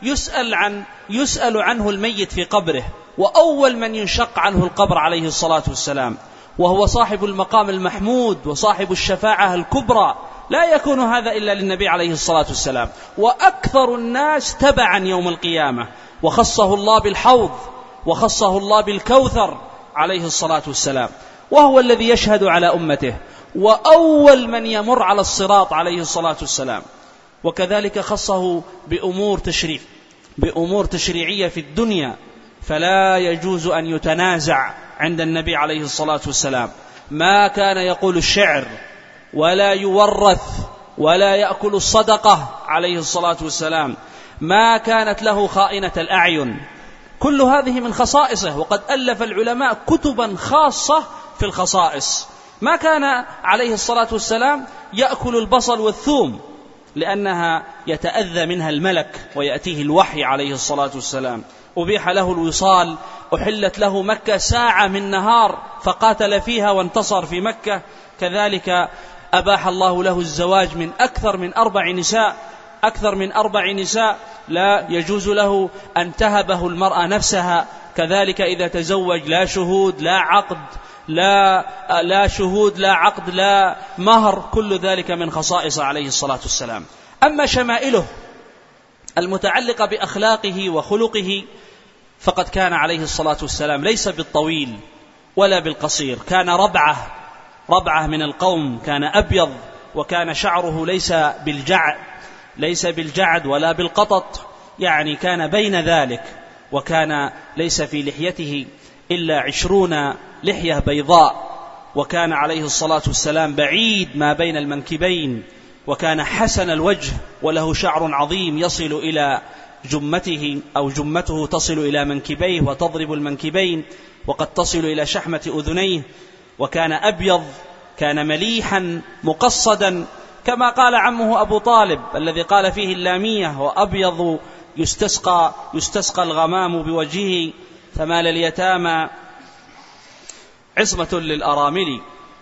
يسأل عنه الميت في قبره، وأول من ينشق عنه القبر عليه الصلاة والسلام، وهو صاحب المقام المحمود وصاحب الشفاعة الكبرى، لا يكون هذا إلا للنبي عليه الصلاة والسلام، وأكثر الناس تبعا يوم القيامة، وخصه الله بالحوض، وخصه الله بالكوثر عليه الصلاة والسلام، وهو الذي يشهد على أمته، وأول من يمر على الصراط عليه الصلاة والسلام. وكذلك خصه بأمور تشريعية في الدنيا، فلا يجوز أن يتنازع عند النبي عليه الصلاة والسلام، ما كان يقول الشعر، ولا يورث، ولا يأكل الصدقة عليه الصلاة والسلام، ما كانت له خائنة الأعين. كل هذه من خصائصه، وقد ألف العلماء كتبا خاصة في الخصائص. ما كان عليه الصلاة والسلام يأكل البصل والثوم، لأنها يتأذى منها الملك ويأتيه الوحي عليه الصلاة والسلام. أبيح له الوصال، أحلت له مكة ساعة من نهار فقاتل فيها وانتصر في مكة. كذلك أباح الله له الزواج من أكثر من 4 نساء، لا يجوز له أن تهبه المرأة نفسها. كذلك إذا تزوج لا شهود لا عقد، لا شهود لا عقد لا مهر، كل ذلك من خصائص عليه الصلاة والسلام. أما شمائله المتعلقة بأخلاقه وخلقه، فقد كان عليه الصلاة والسلام ليس بالطويل ولا بالقصير، كان ربعة من القوم، كان أبيض، وكان شعره ليس بالجعد ولا بالقطط، يعني كان بين ذلك، وكان ليس في لحيته إلا 20 لحية بيضاء، وكان عليه الصلاة والسلام بعيد ما بين المنكبين، وكان حسن الوجه، وله شعر عظيم يصل إلى جمته، أو جمته تصل إلى منكبيه وتضرب المنكبين، وقد تصل إلى شحمة أذنيه، وكان أبيض، كان مليحا مقصدا، كما قال عمه أبو طالب الذي قال فيه اللامية: وأبيض يستسقى الغمام بوجهه، فمال اليتامى عصمة للأرامل.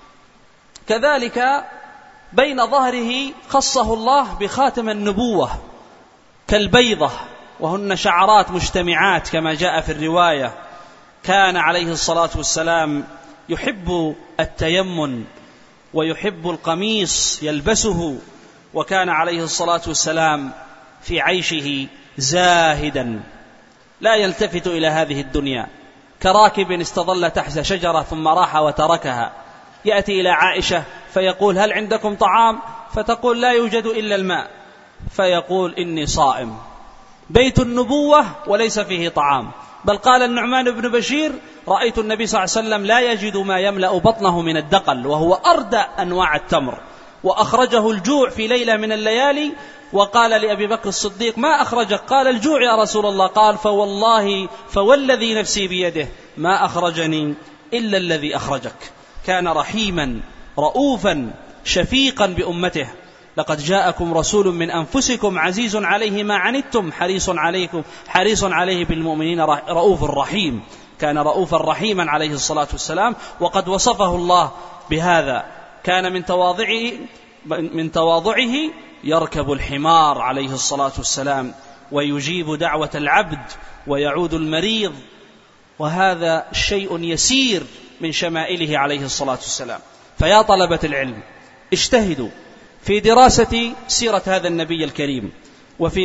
كذلك بين ظهره خصه الله بخاتم النبوة كالبيضة، وهن شعرات مجتمعات كما جاء في الرواية. كان عليه الصلاة والسلام يحب التيمن، ويحب القميص يلبسه، وكان عليه الصلاة والسلام في عيشه زاهدا لا يلتفت إلى هذه الدنيا، كراكب استظل تحت شجرة ثم راح وتركها، يأتي إلى عائشة فيقول: هل عندكم طعام؟ فتقول: لا يوجد إلا الماء، فيقول: إني صائم. بيت النبوة وليس فيه طعام. بل قال النعمان بن بشير: رأيت النبي صلى الله عليه وسلم لا يجد ما يملأ بطنه من الدقل، وهو أردى أنواع التمر، وأخرجه الجوع في ليلة من الليالي، وقال لأبي بكر الصديق: ما أخرجك؟ قال: الجوع يا رسول الله. قال: فوالذي نفسي بيده ما أخرجني إلا الذي أخرجك. كان رحيما رؤوفا شفيقا بأمته. لقد جاءكم رسول من أنفسكم عزيز عليه ما عنتم حريص عليه بالمؤمنين رؤوف رحيم. كان رؤوفا رحيما عليه الصلاة والسلام، وقد وصفه الله بهذا. كان من تواضعه يركب الحمار عليه الصلاة والسلام، ويجيب دعوة العبد، ويعود المريض، وهذا شيء يسير من شمائله عليه الصلاة والسلام. فيا طلبة العلم، اجتهدوا في دراسة سيرة هذا النبي الكريم، وفي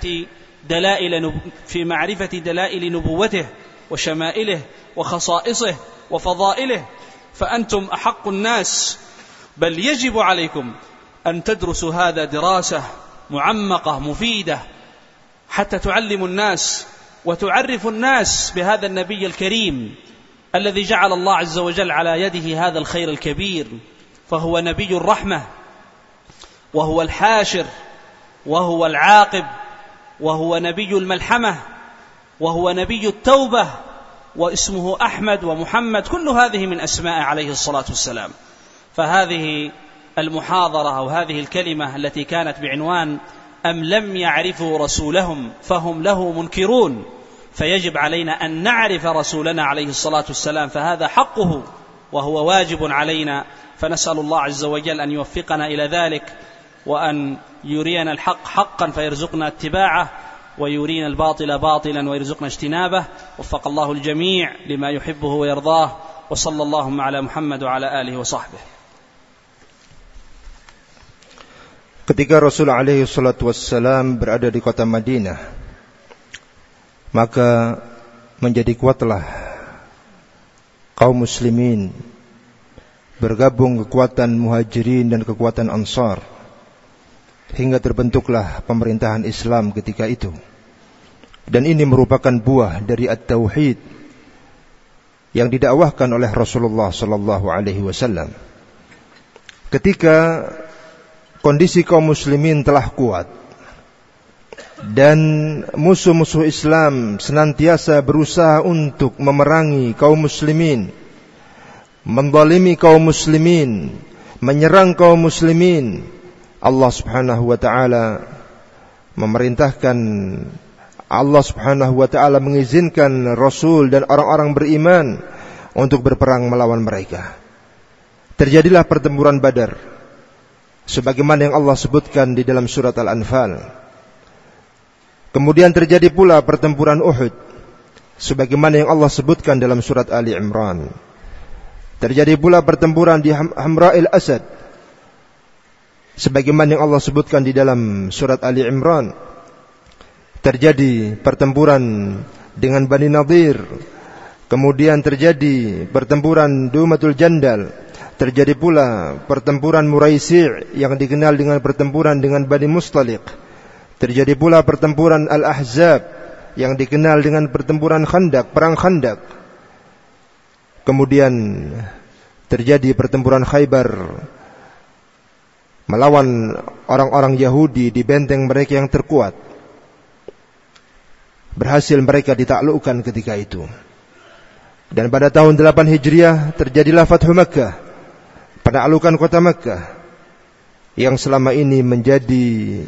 معرفة دلائل نبوته وشمائله وخصائصه وفضائله، فأنتم أحق الناس، بل يجب عليكم أن تدرسوا هذا دراسة معمقة مفيدة، حتى تعلموا الناس وتعرفوا الناس بهذا النبي الكريم الذي جعل الله عز وجل على يده هذا الخير الكبير. فهو نبي الرحمة، وهو الحاشر، وهو العاقب، وهو نبي الملحمة، وهو نبي التوبة، واسمه أحمد ومحمد، كل هذه من أسماء عليه الصلاة والسلام. فهذه المحاضرة أو هذه الكلمة التي كانت بعنوان أم لم يعرفوا رسولهم فهم له منكرون، فيجب علينا أن نعرف رسولنا عليه الصلاة والسلام، فهذا حقه وهو واجب علينا. فنسأل الله عز وجل أن يوفقنا إلى ذلك، وأن يرينا الحق حقا فيرزقنا اتباعه، ويرينا الباطل باطلا ويرزقنا اجتنابه. وفق الله الجميع لما يحبه ويرضاه، وصلى اللهم على محمد وعلى آله وصحبه. Ketika Rasul alaihi salatu wassalam berada di kota Madinah, maka menjadi kuatlah kaum muslimin, bergabung kekuatan muhajirin dan kekuatan ansar, hingga terbentuklah pemerintahan Islam ketika itu. Dan ini merupakan buah dari at-tauhid yang didakwahkan oleh Rasulullah sallallahu alaihi wasallam. Ketika kondisi kaum muslimin telah kuat dan musuh-musuh Islam senantiasa berusaha untuk memerangi kaum muslimin, menzalimi kaum muslimin, menyerang kaum muslimin, Allah Subhanahu wa taala memerintahkan, Allah Subhanahu wa taala mengizinkan Rasul dan orang-orang beriman untuk berperang melawan mereka. Terjadilah pertempuran Badar sebagaimana yang Allah sebutkan di dalam surat Al-Anfal. Kemudian terjadi pula pertempuran Uhud sebagaimana yang Allah sebutkan dalam surat Ali Imran. Terjadi pula pertempuran di Hamra'il Asad sebagaimana yang Allah sebutkan di dalam surat Ali Imran. Terjadi pertempuran dengan Bani Nadir. Kemudian terjadi pertempuran Dumatul Jandal. Terjadi pula pertempuran Muraisi' yang dikenal dengan pertempuran dengan Bani Mustaliq. Terjadi pula pertempuran Al-Ahzab yang dikenal dengan pertempuran Khandaq, perang Khandaq. Kemudian terjadi pertempuran Khaybar melawan orang-orang Yahudi di benteng mereka yang terkuat. Berhasil mereka ditaklukkan ketika itu. Dan pada tahun 8 Hijriah terjadilah Fathu Makkah, penaklukan kota Makkah yang selama ini menjadi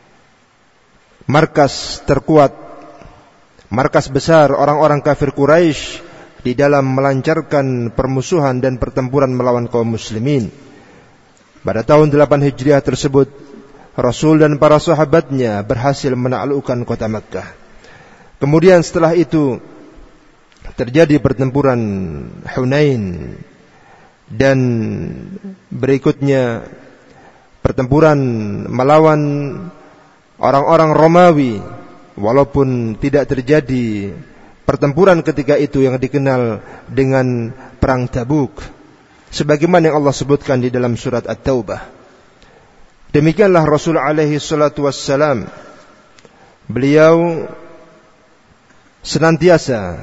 markas terkuat, markas besar orang-orang kafir Quraisy di dalam melancarkan permusuhan dan pertempuran melawan kaum muslimin. Pada tahun 8 Hijriah tersebut, Rasul dan para sahabatnya berhasil menaklukkan kota Makkah. Kemudian setelah itu terjadi pertempuran Hunain, dan berikutnya pertempuran melawan orang-orang Romawi, walaupun tidak terjadi pertempuran ketika itu yang dikenal dengan perang Tabuk, sebagaimana yang Allah sebutkan di dalam surat At-Taubah. Demikianlah Rasul alaihi salatu wassalam, beliau senantiasa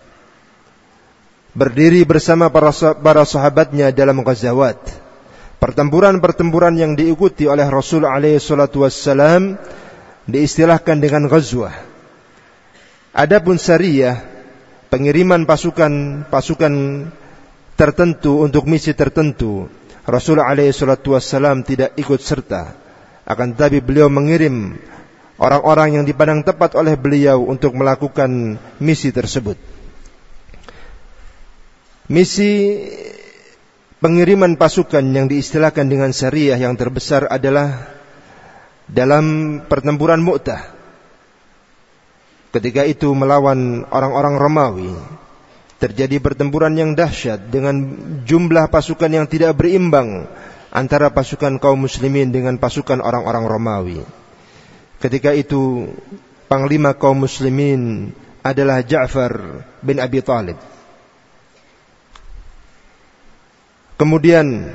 berdiri bersama para sahabatnya dalam ghazawat. Pertempuran-pertempuran yang diikuti oleh Rasul alaihi salatu wassalam diistilahkan dengan ghazwah. Adapun sariyah, pengiriman pasukan tertentu untuk misi tertentu, Rasul alaihi salatu wassalam tidak ikut serta. Akan tetapi beliau mengirim orang-orang yang dipandang tepat oleh beliau untuk melakukan misi tersebut. Misi pengiriman pasukan yang diistilahkan dengan sariyah yang terbesar adalah dalam pertempuran Mu'tah. Ketika itu melawan orang-orang Romawi, terjadi pertempuran yang dahsyat dengan jumlah pasukan yang tidak berimbang antara pasukan kaum muslimin dengan pasukan orang-orang Romawi. Ketika itu panglima kaum muslimin adalah Ja'far bin Abi Thalib. Kemudian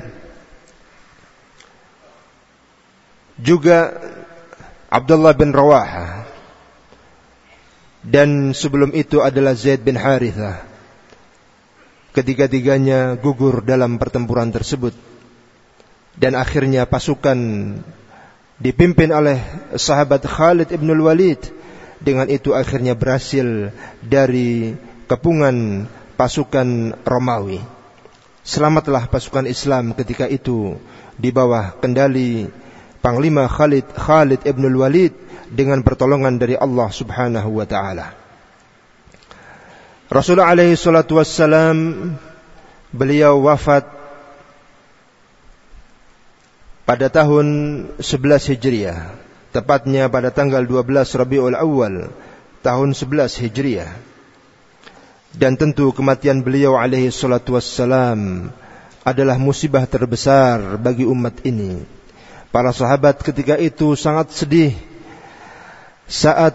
juga Abdullah bin Rawahah, dan sebelum itu adalah Zaid bin Harithah. Ketiga-tiganya gugur dalam pertempuran tersebut, dan akhirnya pasukan dipimpin oleh sahabat Khalid ibn Walid dengan itu akhirnya berhasil dari kepungan pasukan Romawi. Selamatlah pasukan Islam ketika itu di bawah kendali Panglima Khalid ibn Walid dengan pertolongan dari Allah Subhanahu wa taala. Rasulullah alaihi salatu wassalam, beliau wafat pada tahun 11 Hijriah, tepatnya pada tanggal 12 Rabiul Awal tahun 11 Hijriah. Dan tentu kematian beliau alaihi salatu wassalam adalah musibah terbesar bagi umat ini. Para sahabat ketika itu sangat sedih saat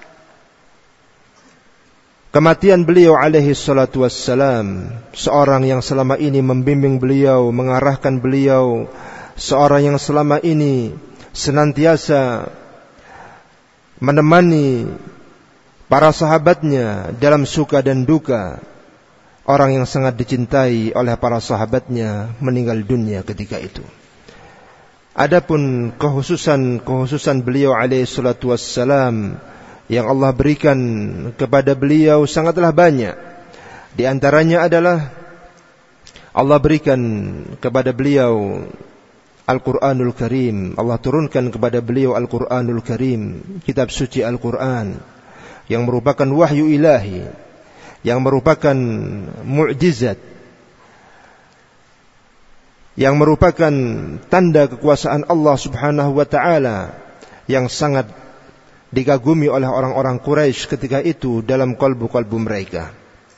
kematian beliau alaihi salatu wassalam, seorang yang selama ini membimbing beliau, mengarahkan beliau, seorang yang selama ini senantiasa menemani para sahabatnya dalam suka dan duka. Orang yang sangat dicintai oleh para sahabatnya meninggal dunia ketika itu. Adapun kekhususan beliau alaihi salatu wassalam yang Allah berikan kepada beliau sangatlah banyak. Di antaranya adalah Allah berikan kepada beliau Al-Quranul Karim. Allah turunkan kepada beliau Al-Quranul Karim, kitab suci Al-Quran, yang merupakan wahyu ilahi, yang merupakan mu'jizat, yang merupakan tanda kekuasaan Allah Subhanahu wa ta'ala, yang sangat dikagumi oleh orang-orang Quraisy ketika itu dalam kalbu-kalbu mereka.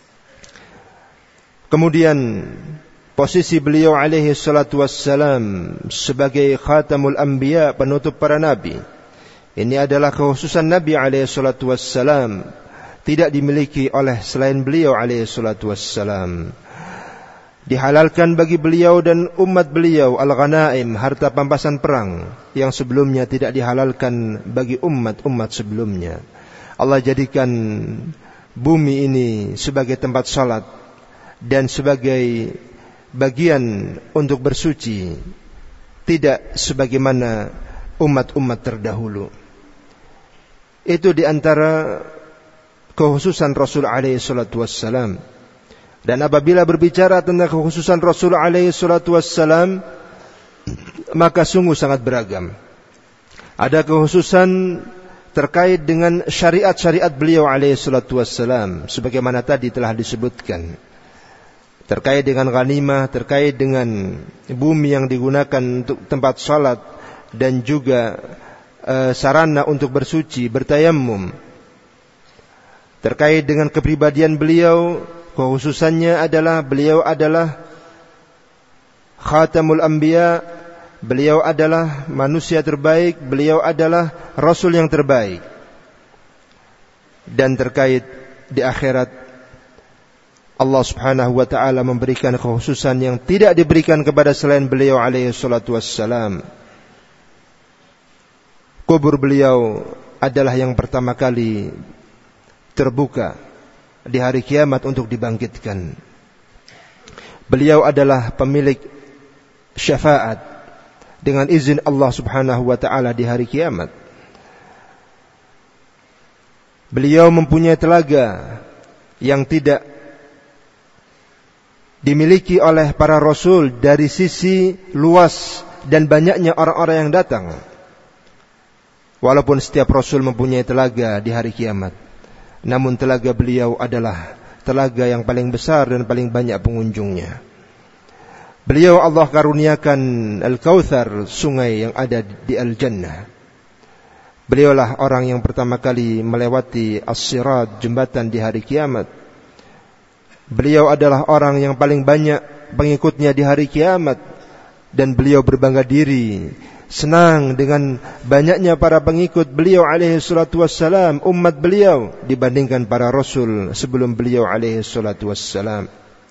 Kemudian posisi beliau alaihi salatu wassalam sebagai khatamul anbiya, penutup para nabi, ini adalah kekhususan Nabi alaihi salatu wassalam, tidak dimiliki oleh selain beliau alaihi salatu wassalam. Dihalalkan bagi beliau dan umat beliau al-ghanaim, harta pampasan perang, yang sebelumnya tidak dihalalkan bagi umat-umat sebelumnya. Allah jadikan bumi ini sebagai tempat salat dan sebagai bagian untuk bersuci, tidak sebagaimana umat-umat terdahulu. Itu diantara kekhususan Rasul alaihi salatu wassalam. Dan apabila berbicara tentang kekhususan Rasul alaihi salatu wassalam, maka sungguh sangat beragam. Ada kekhususan terkait dengan syariat-syariat beliau alaihi salatu wassalam, sebagaimana tadi telah disebutkan. Terkait dengan ghanimah, terkait dengan bumi yang digunakan untuk tempat salat, dan juga sarana untuk bersuci, bertayammum. Terkait dengan kepribadian beliau, kekhususannya adalah beliau adalah khatamul anbiya, beliau adalah manusia terbaik, beliau adalah rasul yang terbaik. Dan terkait di akhirat Allah Subhanahu wa taala memberikan kekhususan yang tidak diberikan kepada selain beliau alaihi salatu wassalam. Kubur beliau adalah yang pertama kali terbuka di hari kiamat untuk dibangkitkan. Beliau adalah pemilik syafaat dengan izin Allah Subhanahu wa taala di hari kiamat. Beliau mempunyai telaga yang tidak dimiliki oleh para rasul dari sisi luas dan banyaknya orang-orang yang datang. Walaupun setiap rasul mempunyai telaga di hari kiamat, namun telaga beliau adalah telaga yang paling besar dan paling banyak pengunjungnya. Beliau Allah karuniakan Al-Kautsar, sungai yang ada di Al-Jannah. Beliaulah orang yang pertama kali melewati As-Sirat, jembatan di hari kiamat. Beliau adalah orang yang paling banyak pengikutnya di hari kiamat. Dan beliau berbangga diri, senang dengan banyaknya para pengikut beliau alaihi salatu wassalam, umat beliau, dibandingkan para rasul sebelum beliau alaihi salatu wassalam.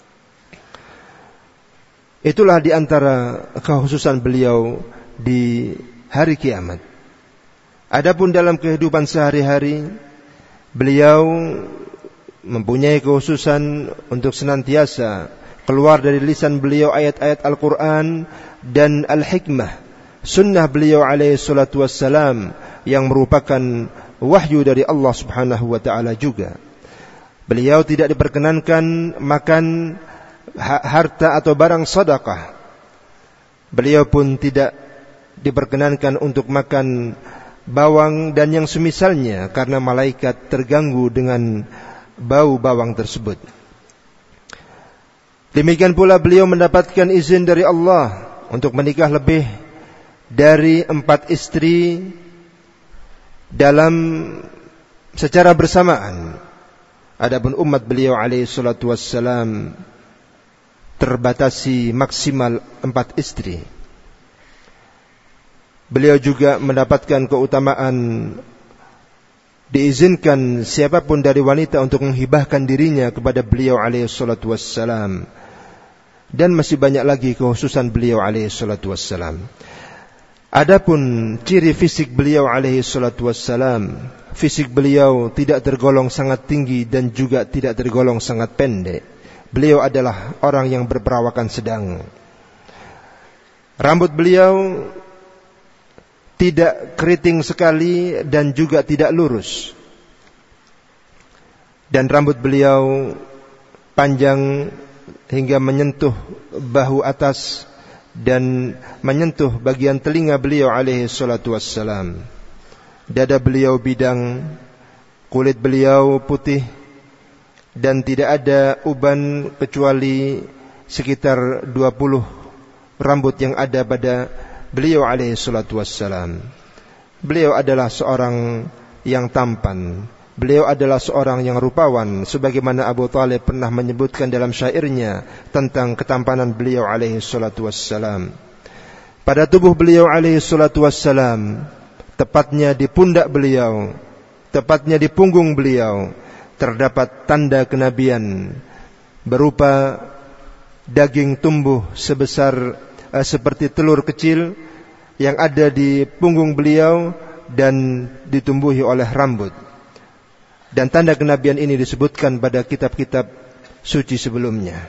Itulah di antara kekhususan beliau di hari kiamat. Adapun dalam kehidupan sehari-hari, beliau mempunyai kekhususan untuk senantiasa keluar dari lisan beliau ayat-ayat Al-Quran dan Al-Hikmah, sunnah beliau alaihi salatu wassalam, yang merupakan wahyu dari Allah Subhanahu wa ta'ala juga. Beliau tidak diperkenankan makan harta atau barang sedekah. Beliau pun tidak diperkenankan untuk makan bawang dan yang semisalnya, karena malaikat terganggu dengan bau bawang tersebut. Demikian pula beliau mendapatkan izin dari Allah untuk menikah lebih dari 4 istri dalam secara bersamaan. Adapun umat beliau alaihi salatu wassalam terbatasi maksimal 4 istri. Beliau juga mendapatkan keutamaan diizinkan siapapun dari wanita untuk menghibahkan dirinya kepada beliau alaihi salatu wassalam. Dan masih banyak lagi kekhususan beliau alaihi salatu wassalam. Adapun ciri fisik beliau alaihi salatu wassalam, fisik beliau tidak tergolong sangat tinggi dan juga tidak tergolong sangat pendek. Beliau adalah orang yang berperawakan sedang. Rambut beliau tidak keriting sekali dan juga tidak lurus. Dan rambut beliau panjang hingga menyentuh bahu atas dan menyentuh bagian telinga beliau alaihi salatu wassalam. Dada beliau bidang, kulit beliau putih, dan tidak ada uban kecuali sekitar 20 rambut yang ada pada beliau alaihi salatu wassalam. Beliau adalah seorang yang tampan. Beliau adalah seorang yang rupawan, sebagaimana Abu Talib pernah menyebutkan dalam syairnya tentang ketampanan beliau alaihi salatu wassalam. Pada tubuh beliau alaihi salatu wassalam, tepatnya di pundak beliau, tepatnya di punggung beliau, terdapat tanda kenabian berupa daging tumbuh sebesar seperti telur kecil yang ada di punggung beliau dan ditumbuhi oleh rambut. Dan tanda kenabian ini disebutkan pada kitab-kitab suci sebelumnya.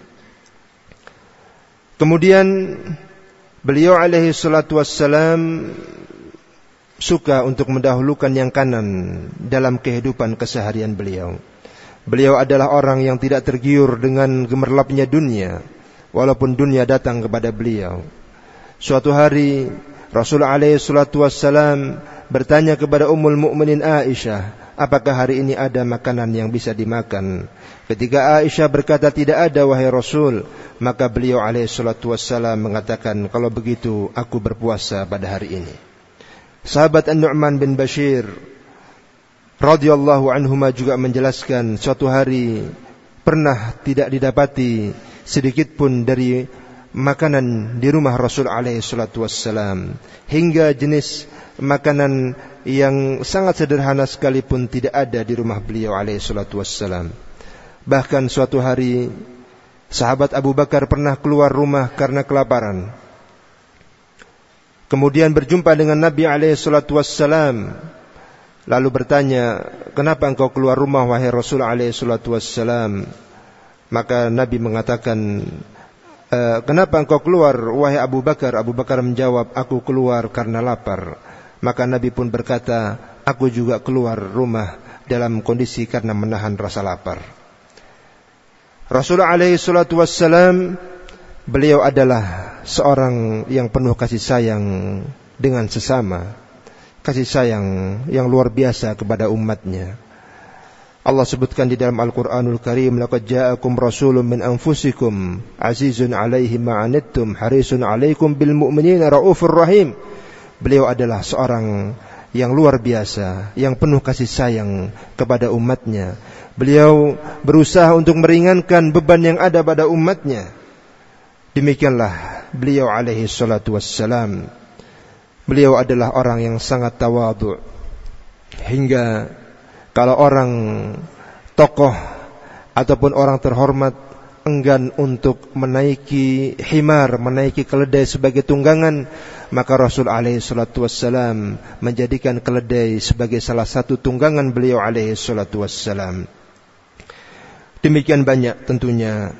Kemudian beliau alaihi salatu wassalam suka untuk mendahulukan yang kanan dalam kehidupan keseharian beliau. Beliau adalah orang yang tidak tergiur dengan gemerlapnya dunia, walaupun dunia datang kepada beliau. Suatu hari Rasulullah alaihi salatu wassalam bertanya kepada Ummul Mukminin Aisyah, apakah hari ini ada makanan yang bisa dimakan? Ketika Aisyah berkata tidak ada wahai Rasul, maka beliau alaihi salatu wassalam mengatakan, kalau begitu aku berpuasa pada hari ini. Sahabat An-Nu'man bin Bashir radhiyallahu anhuma juga menjelaskan, suatu hari pernah tidak didapati sedikit pun dari makanan di rumah Rasul alaihi salatu wassalam, hingga jenis makanan yang sangat sederhana sekalipun tidak ada di rumah beliau alaihi salatu wassalam. Bahkan suatu hari sahabat Abu Bakar pernah keluar rumah karena kelaparan. Kemudian berjumpa dengan Nabi alaihi salatu wassalam, lalu bertanya, "Kenapa engkau keluar rumah wahai Rasul alaihi salatu wassalam?" Maka Nabi mengatakan, "Kenapa engkau keluar wahai Abu Bakar?" Abu Bakar menjawab, "Aku keluar karena lapar." Maka Nabi pun berkata, "Aku juga keluar rumah dalam kondisi karena menahan rasa lapar." Rasulullah alaihi salatu wassalam, beliau adalah seorang yang penuh kasih sayang dengan sesama, kasih sayang yang luar biasa kepada umatnya. Allah sebutkan di dalam Al-Quranul Karim, "Laqad ja'akum rasulun min anfusikum azizun 'alaihi ma 'anittum harisun 'alaikum bil mu'minina raufur rahim." Beliau adalah seorang yang luar biasa, yang penuh kasih sayang kepada umatnya. Beliau berusaha untuk meringankan beban yang ada pada umatnya. Demikianlah beliau alaihi salatu wassalam. Beliau adalah orang yang sangat tawadhu, hingga kalau orang tokoh ataupun orang terhormat enggan untuk menaiki himar, menaiki keledai sebagai tunggangan, maka Rasul alaihi salatu wassalam menjadikan keledai sebagai salah satu tunggangan beliau alaihi salatu wassalam. Demikian banyak tentunya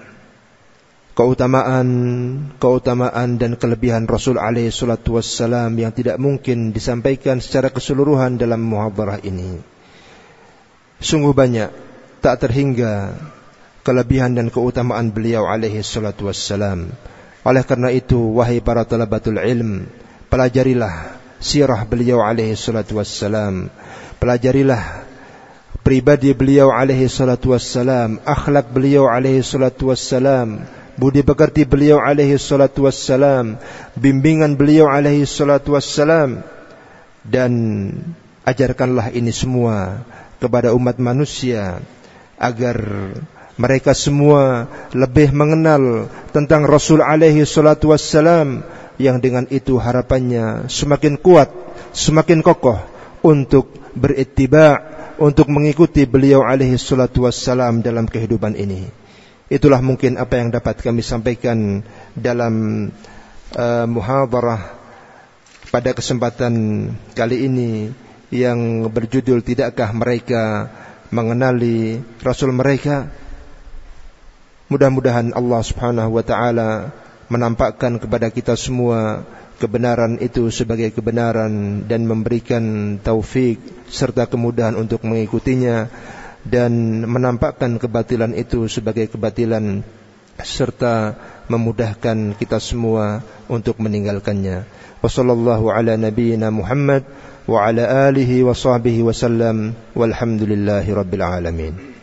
keutamaan dan kelebihan Rasul alaihi salatu wassalam yang tidak mungkin disampaikan secara keseluruhan dalam muhadharah ini. Sungguh banyak, tak terhingga kelebihan dan keutamaan beliau alaihi salatu wassalam. Oleh karena itu, wahai para talabatul ilm, pelajarilah sirah beliau alaihi salatu wassalam. Pelajarilah pribadi beliau alaihi salatu wassalam, akhlak beliau alaihi salatu wassalam, budi pekerti beliau alaihi salatu wassalam, bimbingan beliau alaihi salatu wassalam, dan ajarkanlah ini semua kepada umat manusia agar mereka semua lebih mengenal tentang Rasul alaihi salatu wassalam, yang dengan itu harapannya semakin kuat, semakin kokoh untuk berittiba', untuk mengikuti beliau alaihi salatu wassalam dalam kehidupan ini. Itulah mungkin apa yang dapat kami sampaikan dalam muhadharah pada kesempatan kali ini yang berjudul "Tidakkah mereka mengenali Rasul mereka?" Mudah-mudahan Allah Subhanahu wa taala menampakkan kepada kita semua kebenaran itu sebagai kebenaran dan memberikan taufik serta kemudahan untuk mengikutinya, dan menampakkan kebatilan itu sebagai kebatilan serta memudahkan kita semua untuk meninggalkannya. Wassallallahu ala nabiyyina Muhammad wa ala alihi wa sahbihi wa sallam, walhamdulillahi rabbil alamin.